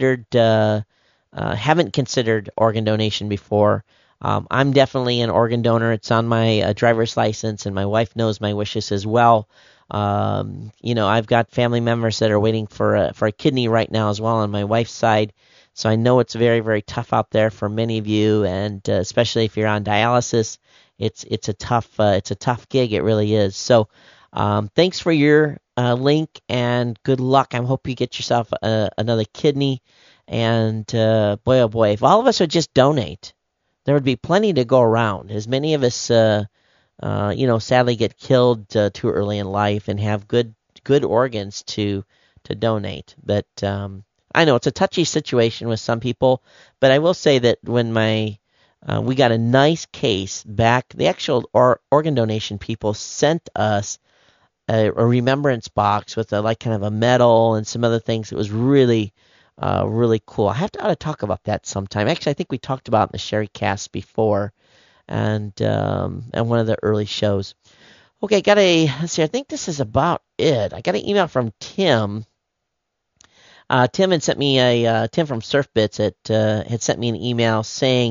haven't considered organ donation before, I'm definitely an organ donor. It's on my driver's license, and my wife knows my wishes as well. I've got family members that are waiting for a kidney right now as well on my wife's side. So I know it's very, very tough out there for many of you, and especially if you're on dialysis, it's a tough gig. It really is. So thanks for your link, and good luck. I hope you get yourself another kidney. And boy, oh boy, if all of us would just donate, there would be plenty to go around. As many of us, sadly get killed too early in life and have good organs to donate. But I know it's a touchy situation with some people. But I will say that when we got a nice case back, the actual organ donation people sent us a remembrance box with kind of a medal and some other things. It was really really cool. I ought to talk about that sometime. Actually, I think we talked about it in the Sherry Cast before, and one of the early shows. Okay, let's see, I think this is about it. I got an email from Tim. Tim had sent me Tim from SurfBits had sent me an email saying,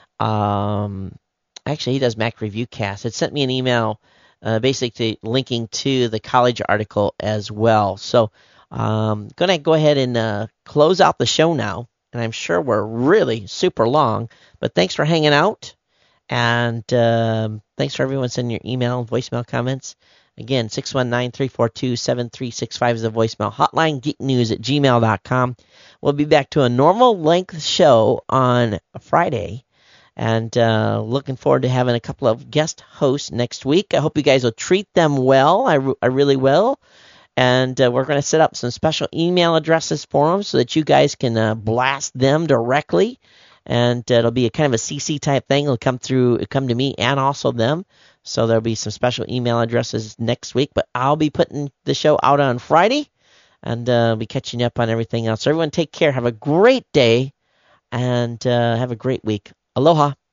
actually he does Mac Review Cast, had sent me an email basically linking to the college article as well. So going to go ahead and close out the show now, and I'm sure we're really super long, but thanks for hanging out, and thanks for everyone sending your email and voicemail comments. Again, 619-342-7365 is the voicemail hotline, geeknews@gmail.com. We'll be back to a normal length show on Friday, and looking forward to having a couple of guest hosts next week. I hope you guys will treat them well. I really will. And we're going to set up some special email addresses for them so that you guys can blast them directly. And it'll be a kind of a CC type thing. It'll come to me and also them. So there'll be some special email addresses next week. But I'll be putting the show out on Friday, and be catching up on everything else. So everyone take care. Have a great day, and have a great week. Aloha.